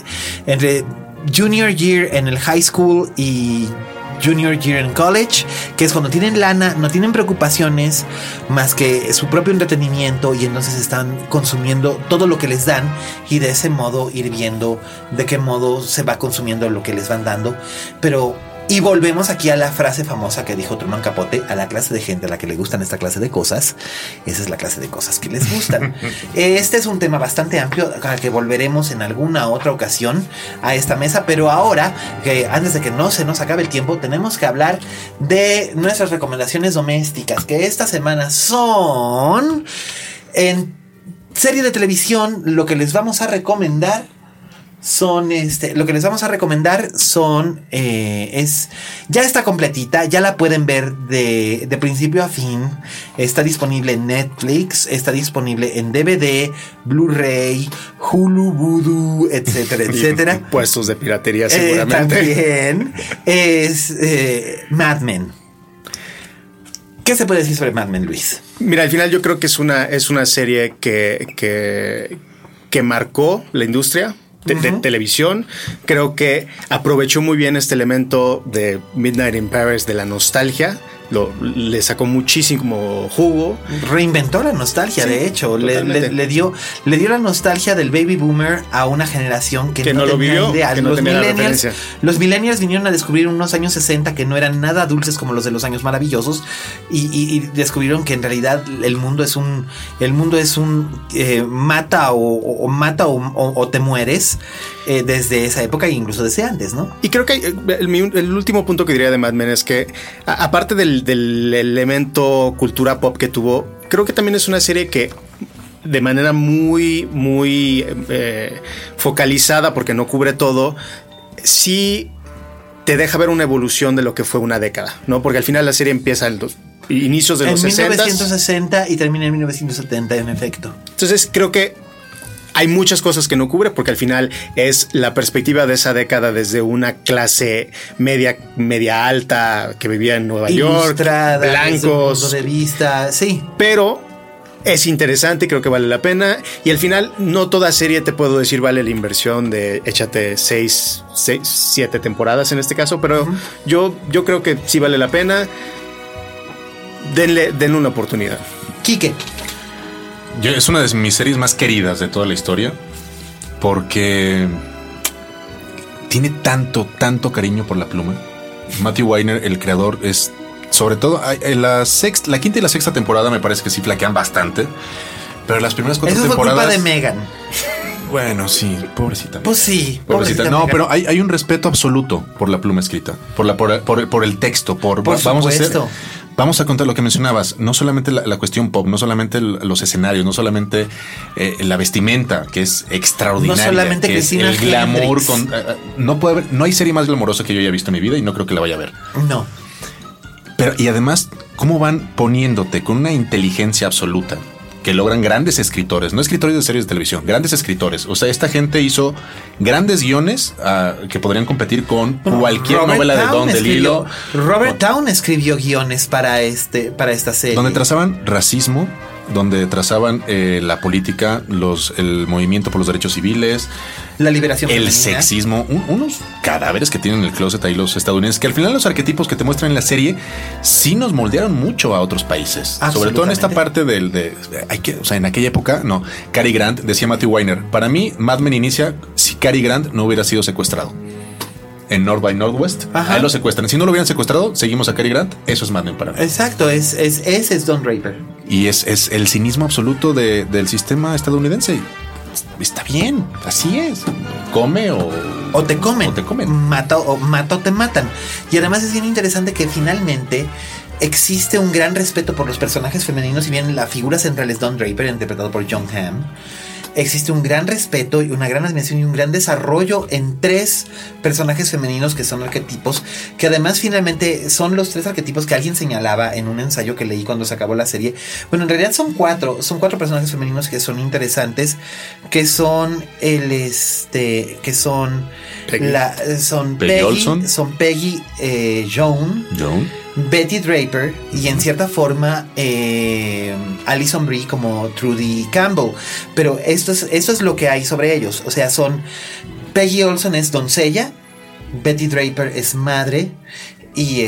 D: junior year en el high school y junior year en college, que es cuando tienen lana, no tienen preocupaciones más que su propio entretenimiento, y entonces están consumiendo todo lo que les dan, y de ese modo ir viendo de qué modo se va consumiendo lo que les van dando. Y volvemos aquí a la frase famosa que dijo Truman Capote: a la clase de gente a la que le gustan esta clase de cosas, esa es la clase de cosas que les gustan. Este es un tema bastante amplio al que volveremos en alguna otra ocasión a esta mesa, pero ahora, que antes de que no se nos acabe el tiempo, tenemos que hablar de nuestras recomendaciones domésticas, que esta semana son en serie de televisión. Lo que les vamos a recomendar lo que les vamos a recomendar son, ya está completita, ya la pueden ver de principio a fin. Está disponible en Netflix, está disponible en DVD, Blu-ray, Hulu, Vudu, etcétera, etcétera.
C: Puestos de piratería seguramente.
D: También es Mad Men. ¿Qué se puede decir sobre Mad Men, Luis?
C: Mira, al final yo creo que es una serie que marcó la industria de televisión. Creo que aprovechó muy bien este elemento de Midnight in Paris, de la nostalgia. Le sacó muchísimo jugo.
D: Reinventó la nostalgia, sí, de hecho. Le dio la nostalgia del baby boomer a una generación que no lo vivió, idea. Que no los millennials vinieron a descubrir unos años 60 que no eran nada dulces como los de los años maravillosos y descubrieron que en realidad el mundo es un mata o te mueres desde esa época e incluso desde antes, ¿no?
C: Y creo que el último punto que diría de Mad Men es que aparte del elemento cultura pop que tuvo, creo que también es una serie que de manera muy, muy focalizada, porque no cubre todo, sí te deja ver una evolución de lo que fue una década, ¿no? Porque al final la serie empieza en los inicios de los 60.
D: En 1960 y termina en 1970, en efecto.
C: Entonces creo que hay muchas cosas que no cubre porque al final es la perspectiva de esa década desde una clase media alta que vivía en Nueva York, blancos,
D: punto de vista, sí.
C: Pero es interesante, creo que vale la pena. Y al final no toda serie, te puedo decir, vale la inversión de échate 6, 7 temporadas en este caso, pero yo creo que sí vale la pena. Denle una oportunidad.
D: Quique.
F: Es una de mis series más queridas de toda la historia porque tiene tanto cariño por la pluma. Matthew Weiner, el creador, es sobre todo la quinta y la sexta temporada me parece que sí flaquean bastante, pero las primeras 4 temporadas.
D: Eso fue culpa de Megan.
F: Bueno, sí, pobrecita.
D: Pues sí,
F: pobrecita. No, Megan. Pero hay un respeto absoluto por la pluma escrita, por el texto, Vamos a contar lo que mencionabas, no solamente la cuestión pop, no solamente los escenarios, no solamente la vestimenta, que es extraordinaria,
D: no solamente
F: que es el glamour. No hay serie más glamorosa que yo haya visto en mi vida y no creo que la vaya a ver.
D: No.
F: Pero y además, cómo van poniéndote con una inteligencia absoluta que logran grandes escritores, no escritores de series de televisión, grandes escritores. O sea, esta gente hizo grandes guiones que podrían competir con cualquier novela de Don DeLillo.
D: Robert Town escribió guiones para esta serie.
F: Donde trazaban racismo, donde trazaban la política, el movimiento por los derechos civiles,
D: la liberación
F: femenina, el sexismo, unos cadáveres que tienen en el closet ahí los estadounidenses, que al final los arquetipos que te muestran en la serie sí nos moldearon mucho a otros países, sobre todo en esta parte en aquella época, Cary Grant, decía Matthew Weiner, para mí Mad Men inicia si Cary Grant no hubiera sido secuestrado en North by Northwest. Ajá. Ahí lo secuestran. Si no lo hubieran secuestrado, seguimos a Cary Grant. Eso es Mad Men para mí.
D: Exacto, ese es Don Draper.
F: Y es el cinismo absoluto del sistema estadounidense. Está bien, así es. Come
D: o te comen. Mata o te matan. Y además es bien interesante que finalmente existe un gran respeto por los personajes femeninos. Si bien la figura central es Don Draper, interpretado por Jon Hamm, existe un gran respeto y una gran admiración y un gran desarrollo en 3 personajes femeninos que son arquetipos, que además finalmente son los 3 arquetipos que alguien señalaba en un ensayo que leí cuando se acabó la serie. Bueno, en realidad son 4 personajes femeninos que son interesantes, que son Peggy, Joan, Betty Draper y en cierta forma Alison Brie como Trudy Campbell. Pero esto es lo que hay sobre ellos. O sea, Peggy Olson es doncella, Betty Draper es madre y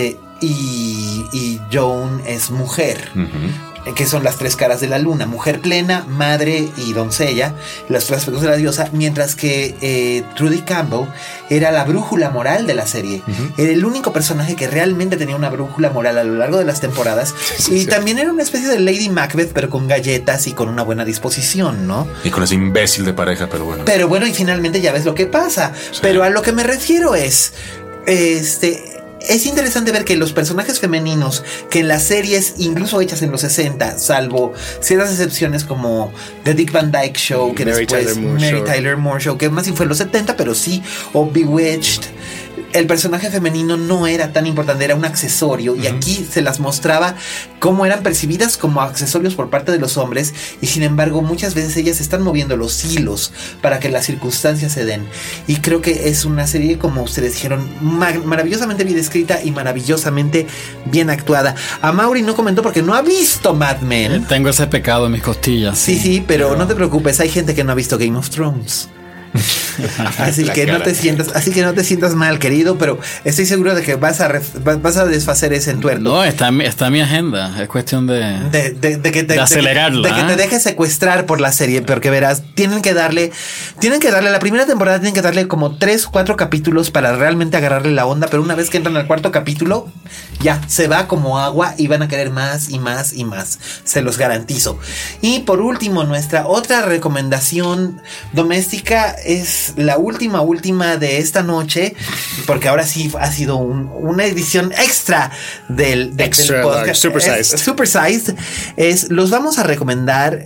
D: Joan es mujer. Que son las 3 caras de la luna: mujer plena, madre y doncella, los 3 aspectos de la diosa, mientras que Trudy Campbell era la brújula moral de la serie. Era el único personaje que realmente tenía una brújula moral a lo largo de las temporadas. Sí. También era una especie de Lady Macbeth, pero con galletas y con una buena disposición, ¿no?
F: Y con ese imbécil de pareja, pero bueno.
D: Y finalmente ya ves lo que pasa. Sí. Pero a lo que me refiero es es interesante ver que los personajes femeninos que en las series, incluso hechas en los 60, salvo ciertas excepciones como The Dick Van Dyke Show, que Mary después Tyler Moore Show, que más bien fue en los 70, pero sí, o Bewitched, el personaje femenino no era tan importante, era un accesorio, y aquí se las mostraba cómo eran percibidas como accesorios por parte de los hombres, y sin embargo muchas veces ellas están moviendo los hilos para que las circunstancias se den. Y creo que es una serie, como ustedes dijeron, maravillosamente bien escrita y maravillosamente bien actuada. A Mauri no comentó porque no ha visto Mad Men.
E: Tengo ese pecado en mis costillas.
D: Sí, pero no te preocupes, hay gente que no ha visto Game of Thrones. Así que no te sientas mal, querido, pero estoy seguro de que vas a desfacer ese entuerto.
E: No, está en mi agenda. Es cuestión de acelerarla.
D: De que te dejes secuestrar por la serie, porque verás, tienen que darle la primera temporada, tienen que darle como 3-4 capítulos para realmente agarrarle la onda, pero una vez que entran al cuarto capítulo, ya se va como agua y van a querer más y más y más, se los garantizo. Y por último, nuestra otra recomendación doméstica es la última de esta noche, porque ahora sí ha sido una edición extra del podcast. Supersized. Los vamos a recomendar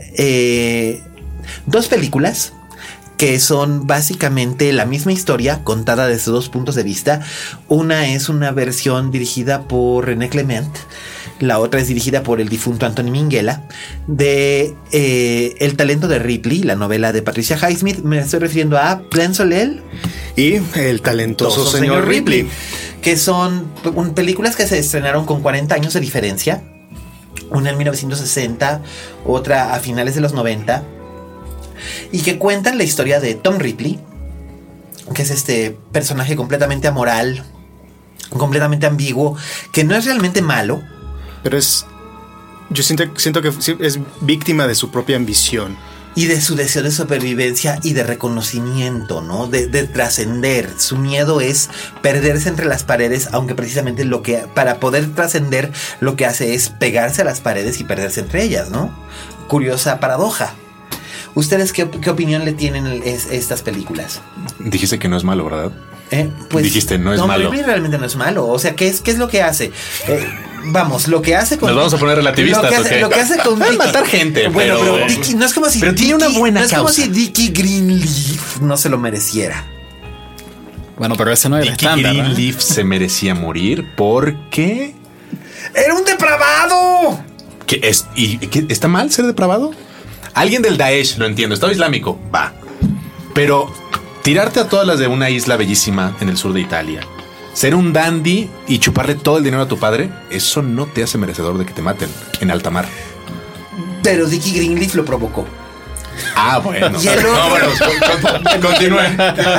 D: 2 películas que son básicamente la misma historia contada desde 2 puntos de vista. Una es una versión dirigida por René Clement. La otra es dirigida por el difunto Anthony Minghella, de El talento de Ripley, la novela de Patricia Highsmith. Me estoy refiriendo a Plan Solel
C: y El talentoso señor Ripley,
D: que son películas que se estrenaron con 40 años de diferencia. Una en 1960, otra a finales de los 90, y que cuentan la historia de Tom Ripley, que es este personaje completamente amoral, completamente ambiguo, que no es realmente malo,
C: pero yo siento que es víctima de su propia ambición.
D: Y de su deseo de supervivencia y de reconocimiento, ¿no? De trascender. Su miedo es perderse entre las paredes, aunque precisamente para poder trascender lo que hace es pegarse a las paredes y perderse entre ellas, ¿no? Curiosa paradoja. ¿Ustedes qué opinión le tienen a estas películas?
F: Dijiste que no es malo, ¿verdad?
D: Pues,
F: dijiste no es malo.
D: No, realmente no es malo. O sea, ¿qué es lo que hace? Vamos, lo que hace con...
F: Nos vamos a poner relativistas.
D: Lo que hace con Dickie,
F: matar gente.
D: Bueno, pero Dickie, no es como si...
F: Pero tiene una buena causa.
D: No es como si Dickie Greenleaf no se lo mereciera.
E: Bueno, pero ese no era el estándar.
F: Dickie Greenleaf se merecía morir porque...
D: ¡Era un depravado!
F: ¿Qué está mal ser depravado? Alguien del Daesh, lo entiendo, Estado Islámico, va. Pero tirarte a todas las de una isla bellísima en el sur de Italia, ser un dandy y chuparle todo el dinero a tu padre, eso no te hace merecedor de que te maten en alta mar.
D: Pero Dickie Greenleaf lo provocó.
F: Ah, bueno. Continúen.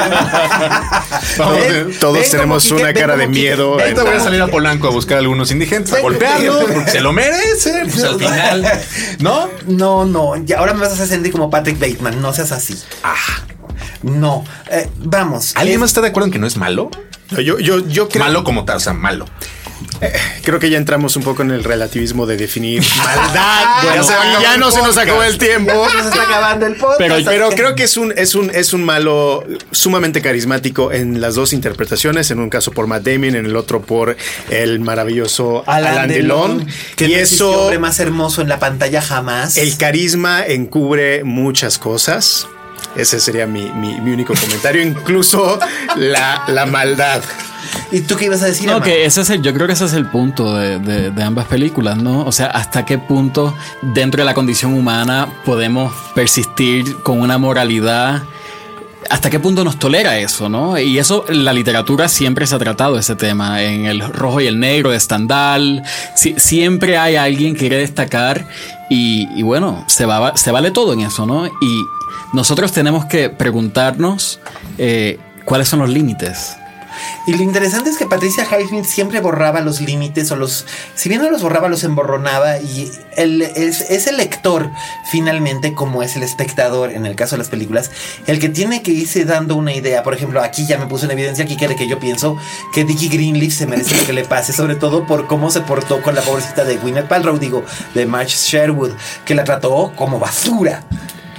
C: Todos tenemos una cara de miedo.
F: Ahorita voy a salir a Polanco a buscar a algunos indigentes, a golpearlos, porque se lo merece. Pues al final, ¿no?
D: No. Ya ahora me vas a hacer sentir como Patrick Bateman. No seas así. No. Vamos.
F: ¿Alguien más está de acuerdo en que no es malo?
C: Yo creo...
F: Malo como tal, o sea, malo.
C: Creo que ya entramos un poco en el relativismo de definir maldad. Bueno, ya no se nos acabó el tiempo.
D: Nos está acabando el podcast.
C: Pero creo que es un malo sumamente carismático en las 2 interpretaciones. En un caso por Matt Damon, en el otro por el maravilloso Alain Delon.
D: Que y es el hombre más hermoso en la pantalla jamás.
C: El carisma encubre muchas cosas. Ese sería mi único comentario. Incluso la maldad.
D: ¿Y tú qué ibas a decir?
E: No, Emma? Que yo creo que ese es el punto de ambas películas, ¿no? O sea, hasta qué punto dentro de la condición humana podemos persistir con una moralidad, hasta qué punto nos tolera eso, ¿no? Y eso, la literatura siempre se ha tratado ese tema, en El rojo y el negro de Stendhal, siempre hay alguien que quiere destacar y bueno, se vale todo en eso, ¿no? Y nosotros tenemos que preguntarnos cuáles son los límites.
D: Y lo interesante es que Patricia Highsmith siempre borraba los límites, si bien no los borraba, los emborronaba, y es el lector finalmente, como es el espectador en el caso de las películas, el que tiene que irse dando una idea. Por ejemplo, aquí ya me puse en evidencia que yo pienso que Dickie Greenleaf se merece lo que le pase, sobre todo por cómo se portó con la pobrecita de Gwyneth Paltrow, de Marge Sherwood, que la trató como basura.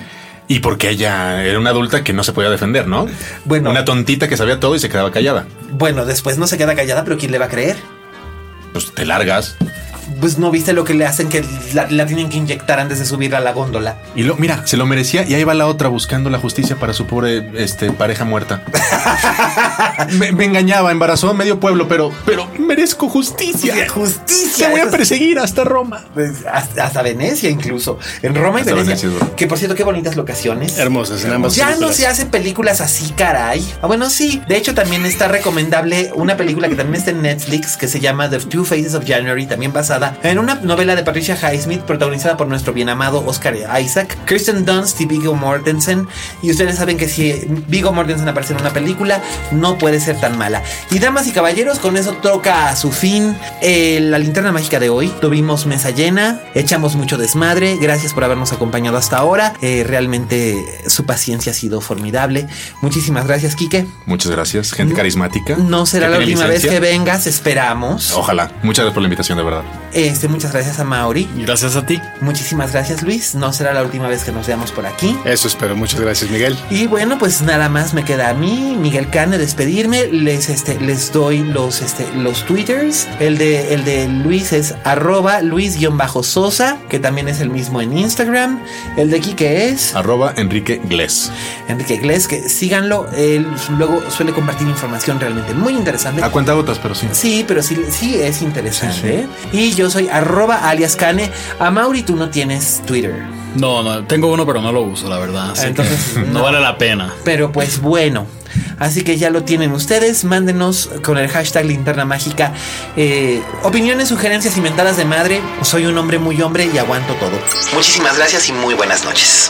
F: Y porque ella era una adulta que no se podía defender, ¿no?
D: Bueno,
F: una tontita que sabía todo y se quedaba callada.
D: Bueno, después no se queda callada, pero ¿quién le va a creer?
F: Pues te largas.
D: Pues no viste lo que le hacen, que la tienen que inyectar antes de subir a la góndola.
F: Y mira, se lo merecía y ahí va la otra buscando la justicia para su pobre pareja muerta. me engañaba, embarazó a medio pueblo, pero merezco justicia.
D: Justicia.
F: Te voy a perseguir hasta Roma.
D: Hasta Venecia incluso. En Roma y Venecia. Que por cierto, qué bonitas locaciones.
C: Hermosas en ambas
D: Ya
C: películas.
D: no se hacen películas así, caray. Bueno, sí. De hecho, también está recomendable una película que también está en Netflix que se llama The Two Faces of January, también basada en una novela de Patricia Highsmith protagonizada por nuestro bien amado Oscar Isaac, Kirsten Dunst y Viggo Mortensen. Y ustedes saben que si Viggo Mortensen aparece en una película, no puede ser tan mala. Y damas y caballeros, con eso toca a su fin la linterna mágica de hoy. Tuvimos mesa llena, echamos mucho desmadre. Gracias por habernos acompañado hasta ahora. Realmente su paciencia ha sido formidable. Muchísimas gracias, Quique.
F: Muchas gracias, gente carismática.
D: No será la última vez que vengas, esperamos.
F: Ojalá. Muchas gracias por la invitación, de verdad.
D: Muchas gracias a Mauri.
E: Gracias a ti.
D: Muchísimas gracias, Luis. No será la última vez que nos veamos por aquí.
C: Eso espero. Muchas gracias, Miguel.
D: Y bueno, pues nada más me queda a mí, Miguel Cane, despedirme. Les doy los twitters. El de Luis es @Luis_Sosa, que también es el mismo en Instagram. El de Quique es
F: @Enrique Glés.
D: Enrique Glés, que síganlo. Él luego suele compartir información realmente muy interesante.
F: A cuentagotas, pero sí.
D: Sí, pero sí es interesante. Sí. Y yo soy @alias Cane. A Mauri, tú no tienes Twitter.
E: No, tengo uno, pero no lo uso, la verdad. Así entonces no vale la pena.
D: Pero pues bueno. Así que ya lo tienen ustedes. Mándenos con el hashtag Linterna Mágica opiniones, sugerencias y mentadas de madre. Soy un hombre muy hombre y aguanto todo. Muchísimas gracias y muy buenas noches.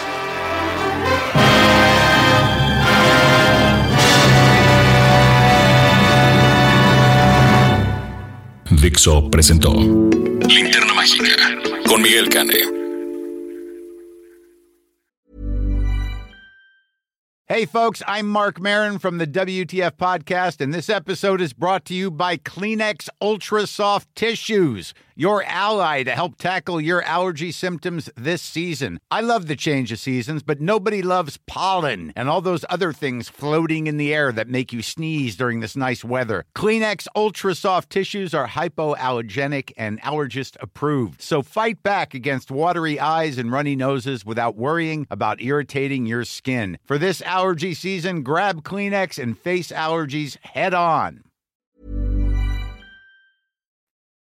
B: Dixo presentó Linterna Mágica con Miguel Cane.
G: Hey, folks, I'm Mark Maron from the WTF Podcast, and this episode is brought to you by Kleenex Ultra Soft Tissues, your ally to help tackle your allergy symptoms this season. I love the change of seasons, but nobody loves pollen and all those other things floating in the air that make you sneeze during this nice weather. Kleenex Ultra Soft Tissues are hypoallergenic and allergist approved, so fight back against watery eyes and runny noses without worrying about irritating your skin. For this allergy season, grab Kleenex and face allergies head on.